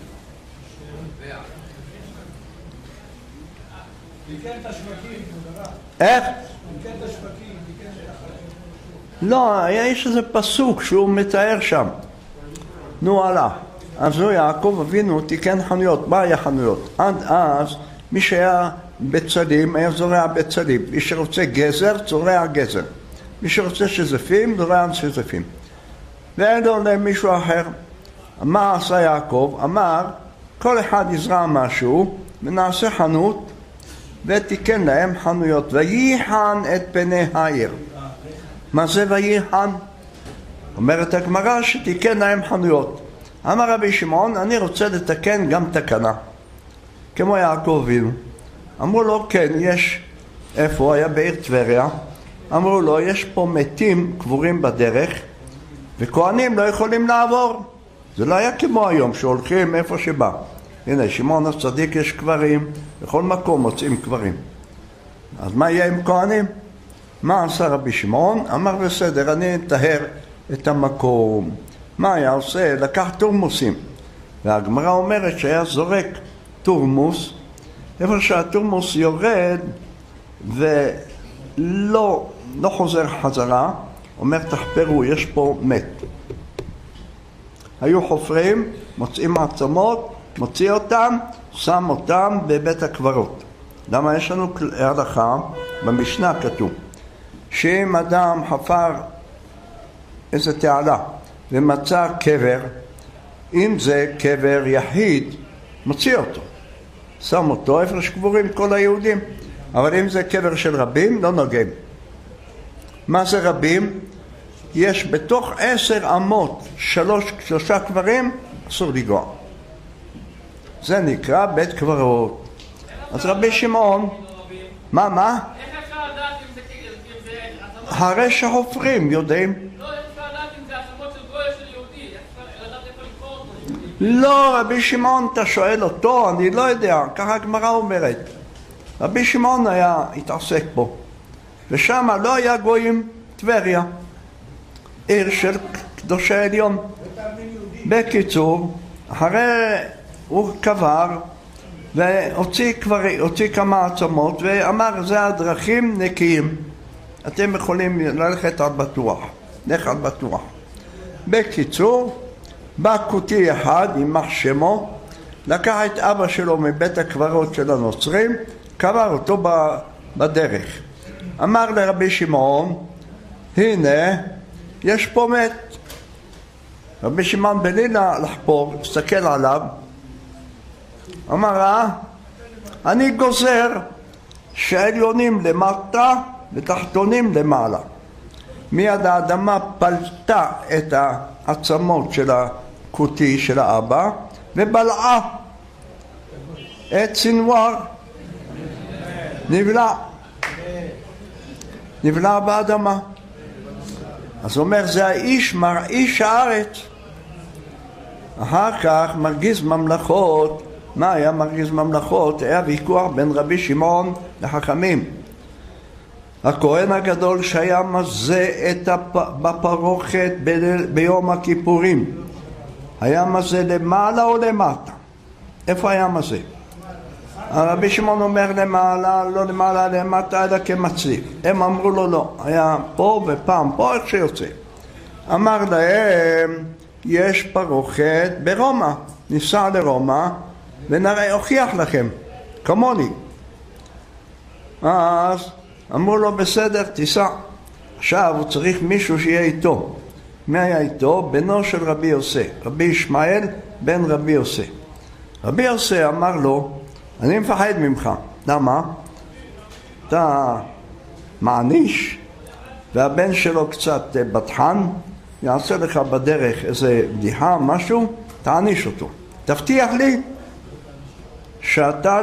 ביקר את השווקים, איך? ביקר את השווקים, ביקר את החיים. לא, יש איזה פסוק שהוא מתאר שם. נו הלאה. אז הוא יעקב אבינו תיקן חנויות. מה היה חנויות? עד אז מי שהיה בצלים היה זורע בצלים. מי שרוצה גזר זורע גזר. מי שרוצה שזפים זורע שזפים. ואין לו למישהו אחר. מה עשה יעקב? אמר כל אחד יזרע משהו ונעשה חנות ותיקן להם חנויות. וייחן את פני העיר. מה זה וייחן? אומרת הגמרא שתיקן להם חנויות. אמר רבי שמעון אני רוצה לתקן גם תקנה כמו יעקב אבינו. אמרו לו כן, יש, איפה הוא היה? בעיר טבריה. אמרו לו יש פה מתים קבורים בדרך וכהנים לא יכולים לעבור. זה לא היה כמו היום שהולכים איפה שבא. הנה שמעון הצדיק יש קברים, בכל מקום מוצאים קברים. אז מה יהיה עם כהנים? מה עשה רבי שמעון? אמר בסדר, אני אטהר את המקום. מה היה עושה? לקח תורמוסים. והגמרא אומרת שהיה זורק תורמוס, איפה שהתורמוס יורד ולא חוזר חזרה, אומר תחפרו, יש פה מת. היו חופרים, מוצאים עצמות, מוציא אותם, שם אותם בבית הקברות. למה יש לנו הלכה, במשנה כתוב, שאם אדם חפר איזה תעלה ומצא קבר, אם זה קבר יחיד, מוציא אותו. שם אותו איפה שקבורים כל היהודים. אבל אם זה קבר של רבים, לא נוגעים. מה זה רבים? יש בתוך 10 אמות 3 קברים, אסור לגוע. זה נקרא בית קברות. אז רבי שמעון, מה? איך אפשר לדעת אם זה הרי שחופרים יודעים. לא, איך אפשר לדעת אם זה עצמות של גוי של יהודי? איך אפשר לדעת איפה לקרוא אותו? לא, רבי שמעון, אתה שואל אותו, אני לא יודע, ככה הגמרא אומרת. רבי שמעון היה התעסק בו, ושם לא היה גויים. טבריה, עיר של קדושי עליון. בקיצור, אחרי הוא קבר והוציא כמה עצמות ואמר זה הדרכים נקיים, אתם יכולים ללכת על בטוח, לך על בטוח. בקיצור, בא כותי אחד, יימח שמו, לקח את אבא שלו מבית הקברות של הנוצרים, קבר אותו בדרך. אמר לרבי שמעון, הנה, יש פה מת. רבי שמעון בלי לחפור, הסתכל עליו, אמר, אני גוזר שעליונים למטה ותחתונים למעלה. מיד האדמה פלטה את העצמות של הכותי של האבא ובלעה את סנוואר. נבלע באדמה. אז הוא אומר, זה האיש מרעיש הארץ. אחר כך מרגיז ממלכות. מה היה מרגיז ממלכות? היה ויכוח בין רבי שמעון לחכמים. הכהן הגדול שהיה מזה בפרוכת ביום הכיפורים, היה מזה למעלה או למטה? איפה היה מזה? הרבי שמעון אומר למעלה, לא למעלה למטה, אלא כמצליף. הם אמרו לו לא, היה פה ופעם פה, איך שיוצא. אמר להם, יש פרוכת ברומא, ניסע לרומא ונראה, הוכיח לכם, כמוני. אז אמרו לו בסדר, תיסע. עכשיו הוא צריך מישהו שיהיה איתו. מי היה איתו? בנו של רבי יוסי, רבי ישמעאל בן רבי יוסי. רבי יוסי אמר לו, אני מפחד ממך. למה? אתה מעניש, והבן שלו קצת בטחן, יעשה לך בדרך איזה בדיחה, משהו, תעניש אותו. תבטיח לי שאתה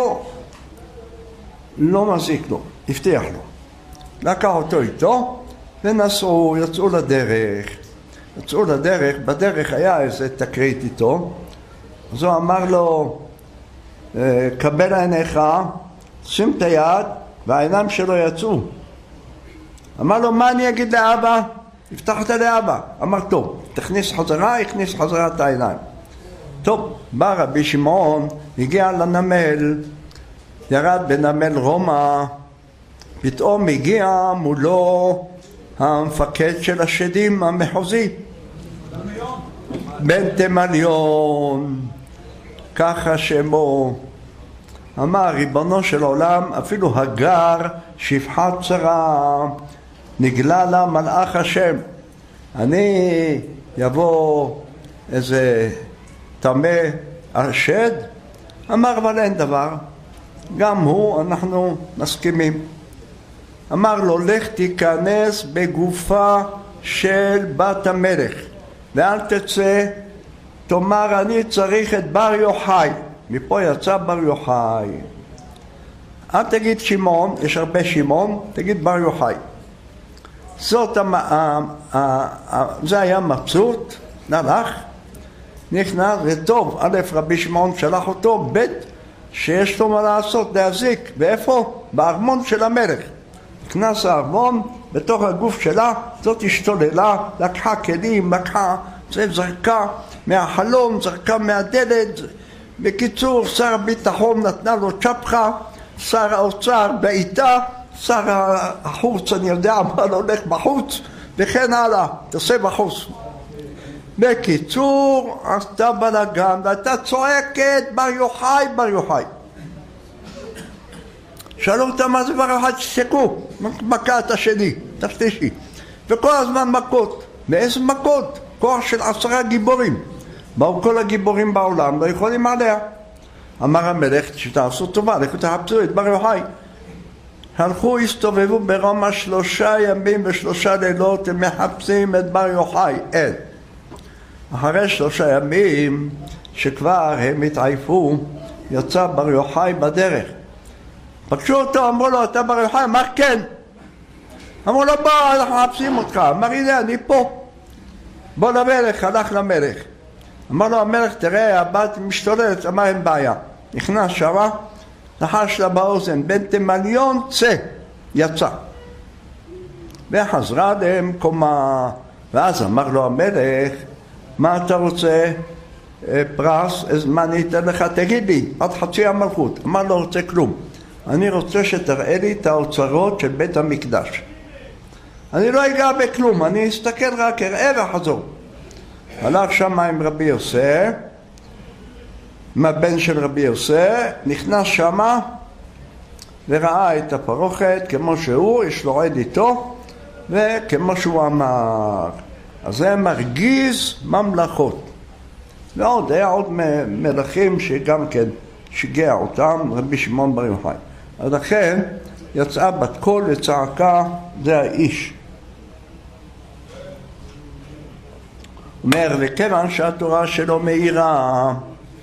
לא מזיק לו. הבטיח לו. לקח אותו איתו ונסעו, יצאו לדרך. בדרך היה איזה תקרית איתו. אז הוא אמר לו, קבל עיניך, שים את היד, והעיניים שלו יצאו. אמר לו, מה אני אגיד לאבא? הבטחת לאבא. אמר, טוב, תכניס חזרה, הכניס חזרה את העיניים. טוב, בא רבי שמעון, הגיע לנמל, ירד בנמל רומא, פתאום הגיע מולו המפקד של השדים המחוזי, בן תימליון, ככה שמו. אמר, ריבונו של עולם, אפילו הגר שפחה צרה, נגלה לה מלאך השם. אני יבוא איזה תמה השד? אמר, אבל אין דבר, גם הוא, אנחנו מסכימים. אמר לו, לך תיכנס בגופה של בת המלך ואל תצא, תאמר אני צריך את בר יוחאי. מפה יצא בר יוחאי. אל תגיד שמעון, יש הרבה שמעון, תגיד בר יוחאי. זה היה מבסוט, נלך, נכנס, וטוב, א' רבי שמעון שלח אותו, ב' שיש לו מה לעשות, להזיק. ואיפה? בארמון של המלך. נכנס הארמון, בתוך הגוף שלה, זאת השתוללה, לקחה כלים, לקחה, זרקה מהחלום, זרקה מהדלת. בקיצור, שר הביטחון נתנה לו צ'פחה, שר האוצר בעיטה, שר החוץ, אני יודע, מה לא הולך בחוץ, וכן הלאה, תעשה בחוץ. בקיצור, עשתה בלגן, והייתה צועקת, בר יוחאי, בר יוחאי. שאלו אותה מה זה בר יוחאי, תשתקו, מכה את השני, את השלישי. וכל הזמן מכות. ואיזה מכות? כוח של 10 גיבורים. באו כל הגיבורים בעולם, לא יכולים עליה. אמר המלך, שתעשו טובה, לכו תחפשו את בר יוחאי. הלכו, הסתובבו ברומא 3 ימים ו3 לילות, הם מחפשים את בר יוחאי, אין. אחרי 3 ימים, שכבר הם התעייפו, יצא בר יוחאי בדרך. פגשו אותו, אמרו לו, אתה בר יוחאי? אמר כן. אמרו לו, בוא, אנחנו מחפשים אותך. אמר, הנה, אני פה. בוא למלך, הלך למלך. אמר לו המלך, תראה, הבת משתוללת. אמר, אין בעיה. נכנס שמה, לחש לה באוזן, בן תימליון, צא. יצא. וחזרה למקומה. ואז אמר לו המלך, מה אתה רוצה? פרס, מה אני אתן לך? תגיד לי, עד חצי המלכות. אמר לו, רוצה כלום. אני רוצה שתראה לי את האוצרות של בית המקדש. אני לא אגע בכלום, אני אסתכל רק, אראה וחזור. הלך שם עם רבי יוסף, עם הבן של רבי יוסף, נכנס שם וראה את הפרוכת כמו שהוא, יש לו עד איתו, וכמו שהוא אמר. אז זה מרגיז ממלכות. ועוד, היה עוד מלכים שגם כן שיגע אותם, רבי שמעון בר יוחאי. אז לכן יצאה בת קול וצעקה, זה האיש. אומר, וכיוון שהתורה שלו מאירה,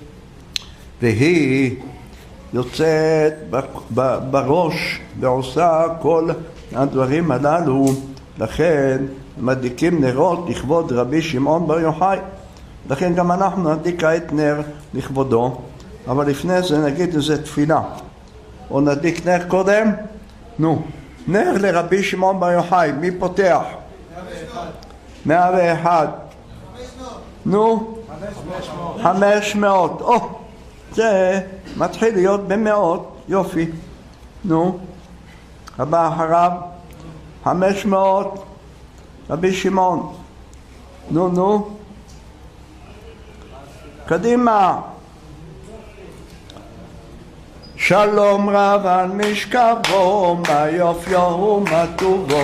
והיא יוצאת בראש ועושה כל הדברים הללו, לכן מדליקים נרות לכבוד רבי שמעון בר יוחאי. לכן גם אנחנו נדליק כעת נר לכבודו, אבל לפני זה נגיד איזה תפילה. או נדליק נר קודם? נו, נר לרבי שמעון בר יוחאי, מי פותח? 101. נו, 500. או, זה מתחיל להיות במאות, יופי. נו, הבא אחריו 500, רבי שמעון. נו, קדימה. שלום רב על משכבו, מה יופיו ומה טובו.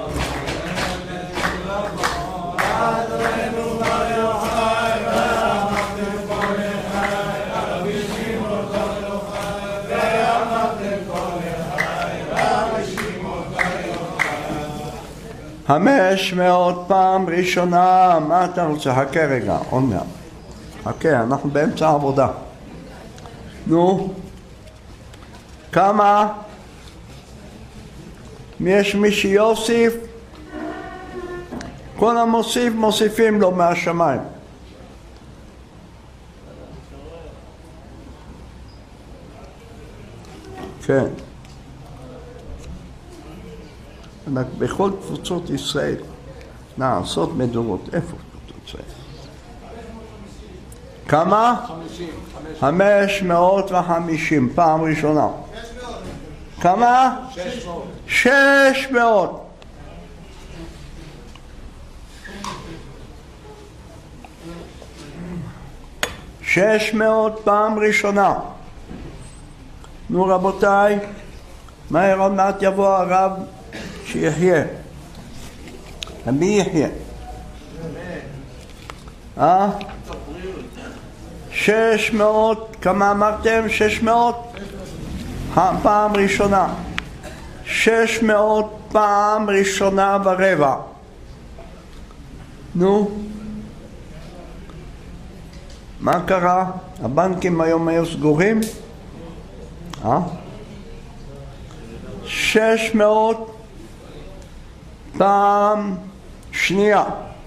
חמש מאות פעם ראשונה. מה אתה רוצה? חכה רגע, עוד מעט. חכה, אנחנו באמצע העבודה. נו, כמה? יש מי שיוסיף? כל המוסיף מוסיפים לו מהשמיים. כן. בכל קבוצות ישראל נעשות מדורות. איפה קבוצות ישראל? כמה? 550, פעם ראשונה. כמה? 600. 600 פעם ראשונה. נו רבותיי, מהר עוד מעט יבוא הרב שיחיה. רבי יחיה. 600, כמה אמרתם? 600? פעם ראשונה. 600 פעם ראשונה ורבע. נו, מה קרה? הבנקים היום היו סגורים? 600 פעם שנייה.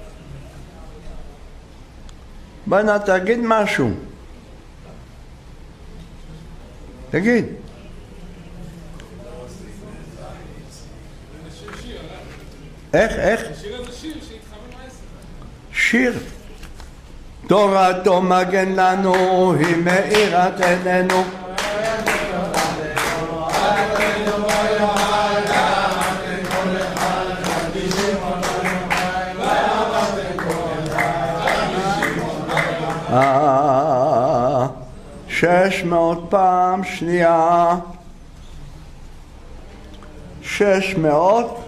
בוא'נה, תגיד משהו. תגיד. איך? שיר. תורתו מגן לנו, היא מאירת עינינו. שש מאות פעם שנייה. 600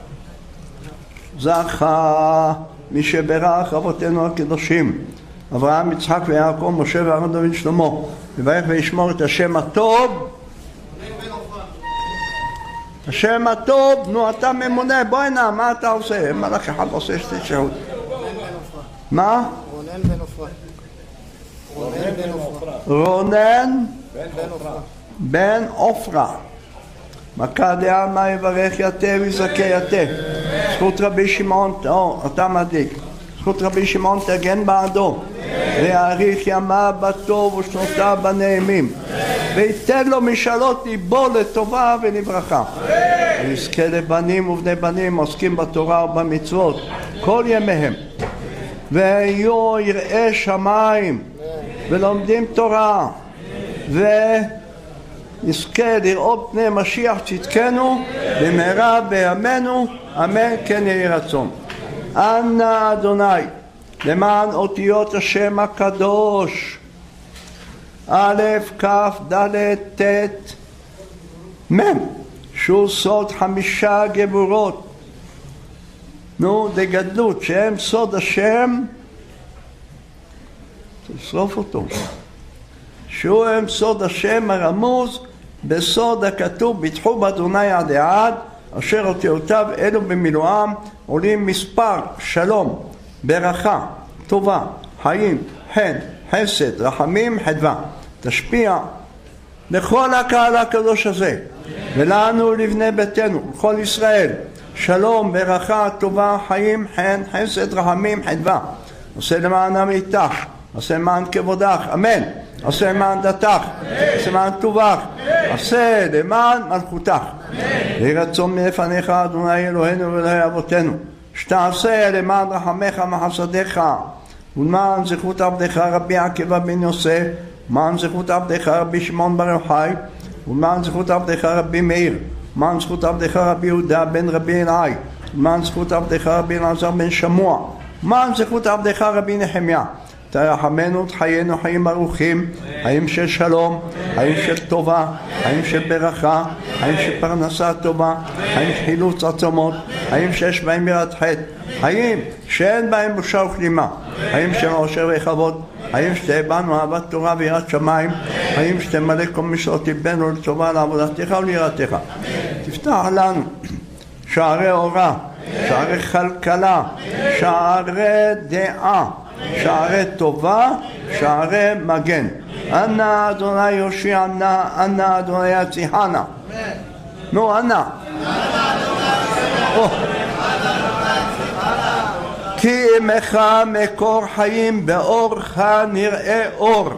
זכה מי שברך אבותינו הקדושים אברהם, יצחק ויעקב, משה ואהרון דוד שלמה, וברך וישמור את השם הטוב. השם הטוב, נו אתה ממונה, בוא הנה, מה אתה עושה? מלאך אחד עושה שתי שעות. מה? רונן בן עופרה. רונן בן עופרה. מכה דעלמא יברך יתה ויזכה יתה. זכות רבי שמעון, אתה מדליק. זכות רבי שמעון תגן בעדו, ויאריך ימיו בטוב ושנותיו בנעימים, ויתן לו משאלות ליבו לטובה ולברכה. ויזכה לבנים ובני בנים עוסקים בתורה ובמצוות כל ימיהם, ויהיו יראי שמיים ולומדים תורה, ונזכה לראות פני משיח צדקנו במהרה בימינו, אמן כן יהי רצון. אנא אדוני למען אותיות השם הקדוש א' כ' ד' ט' מ' שהוא סוד 5 גבורות, נו דגדלות שהם סוד השם, תשרוף אותו, שהוא הם סוד השם הרמוז בסוד הכתוב בטחו באדוני עד עד, אשר אותיותיו אלו במילואם עולים מספר שלום, ברכה, טובה, חיים, חן, חסד, רחמים, חדווה. תשפיע לכל הקהל הקדוש הזה ולנו לבני ביתנו, לכל ישראל, שלום, ברכה, טובה, חיים, חן, חסד, רחמים, חדווה. עושה למענם איתך, עושה למען כבודך, אמן. עושה למען דתך, עושה למען טובך, עושה למען מלכותך. יהי רצון מלפניך אדוני אלוהינו ואלוהי אבותינו, שתעשה למען רחמך מחסדיך, ולמען זכות עבדך רבי עקיבא בן יוסף, ולמען זכות עבדך רבי שמעון בר יוחאי, ולמען זכות עבדך רבי מאיר, ולמען זכות עבדך רבי יהודה בן רבי אלעאי, ולמען זכות עבדך רבי אלעזר בן שמוע, ולמען זכות עבדך רבי נחמיה. תרחמנו תחיינו חיים ארוכים, חיים של שלום, חיים של טובה, חיים של ברכה, חיים של פרנסה טובה, חיים של חילוץ עצמות, חיים שיש בהם יראת חטא, חיים שאין בהם בושה וכלימה, חיים של עושר וכבוד, חיים שתהיה בנו אהבת תורה ויראת שמיים, חיים שתמלא כל משרות ליבנו לטובה לעבודתך וליראתך. תפתח לנו שערי אורה, שערי כלכלה, שערי דעה, שערי טובה, שערי מגן. אנא אדוני יושיענה, אנא אדוני יציחנה. נו אנא. כי עמך מקור חיים, באורך נראה אור.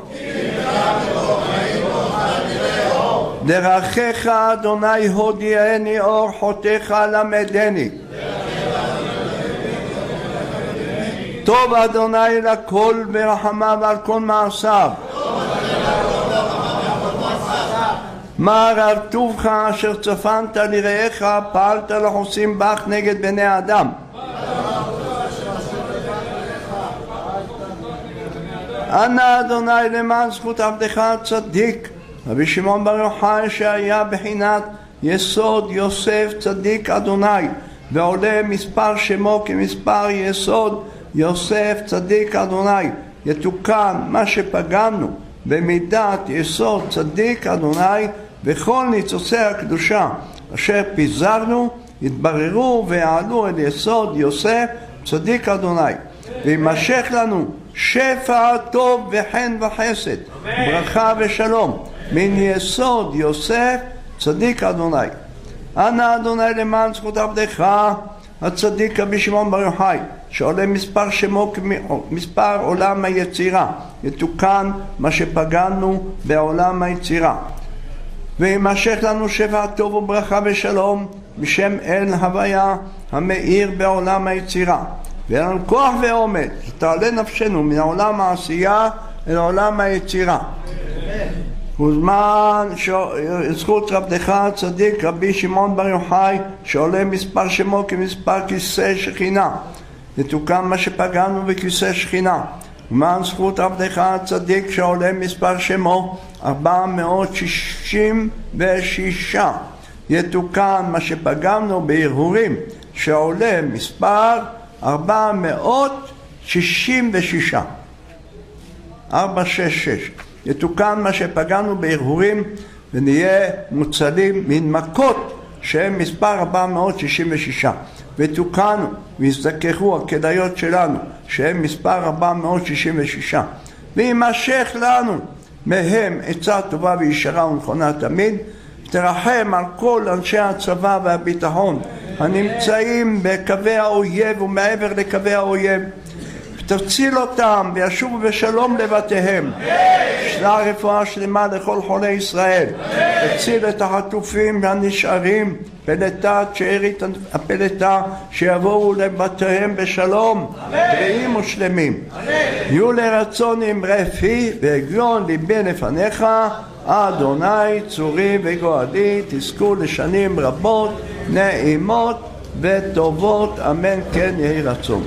דרכיך אדוני הודיעני, אור חוטאיך למדני. טוב אדוני לכל ברחמיו על כל מעשיו. מה רב טובך אשר צפנת לרעך, פעלת לחוסים בך נגד בני האדם. אנא אדוני למען זכות עבדך הצדיק רבי שמעון בר יוחאי, שהיה בחינת יסוד יוסף צדיק אדוני, ועולה מספר שמו כמספר יסוד יוסף צדיק אדוני, יתוקן מה שפגמנו במידת יסוד צדיק אדוני, וכל ניצוצי הקדושה אשר פיזרנו יתבררו ויעלו אל יסוד יוסף צדיק אדוני, וימשך לנו שפע טוב וחן וחסד, ברכה ושלום מן יסוד יוסף צדיק אדוני. אנא אדוני למען זכות עבדך הצדיק רבי שמעון בר יוחאי, שעולה מספר שמו כמספר עולם היצירה, יתוקן מה שפגענו בעולם היצירה, וימשך לנו שפע טוב וברכה ושלום בשם אל הוויה המאיר בעולם היצירה, ויהיה לנו כוח ואומץ שתעלה נפשנו מן העולם העשייה אל עולם היצירה. וזמן זכות עבדך הצדיק רבי שמעון בר יוחאי, שעולה מספר שמו כמספר כיסא שכינה, יתוקן מה שפגענו בכיסא שכינה. ומען זכות עבדך הצדיק שעולה מספר שמו 466, יתוקן מה שפגמנו בהרהורים, שעולה מספר 466, 466, יתוקן מה שפגענו בהרהורים, ונהיה מוצלים מן מכות שהם מספר 466, ותוקנו והזדככו הכדאיות שלנו שהם מספר 466, וימשך לנו מהם עצה טובה וישרה ונכונה תמיד, תרחם על כל אנשי הצבא והביטחון הנמצאים בקווי האויב ומעבר לקווי האויב, תציל אותם וישובו בשלום לבתיהם. שלח רפואה שלמה לכל חולי ישראל, תציל את החטופים והנשארים, פלטת שארית הפלטה, שיבואו לבתיהם בשלום בריאים ושלמים. יהיו לרצון אמרי פי והגיון ליבי לפניך, אדוני צורי וגואלי, תזכו לשנים רבות נעימות וטובות, אמן כן יהי רצון.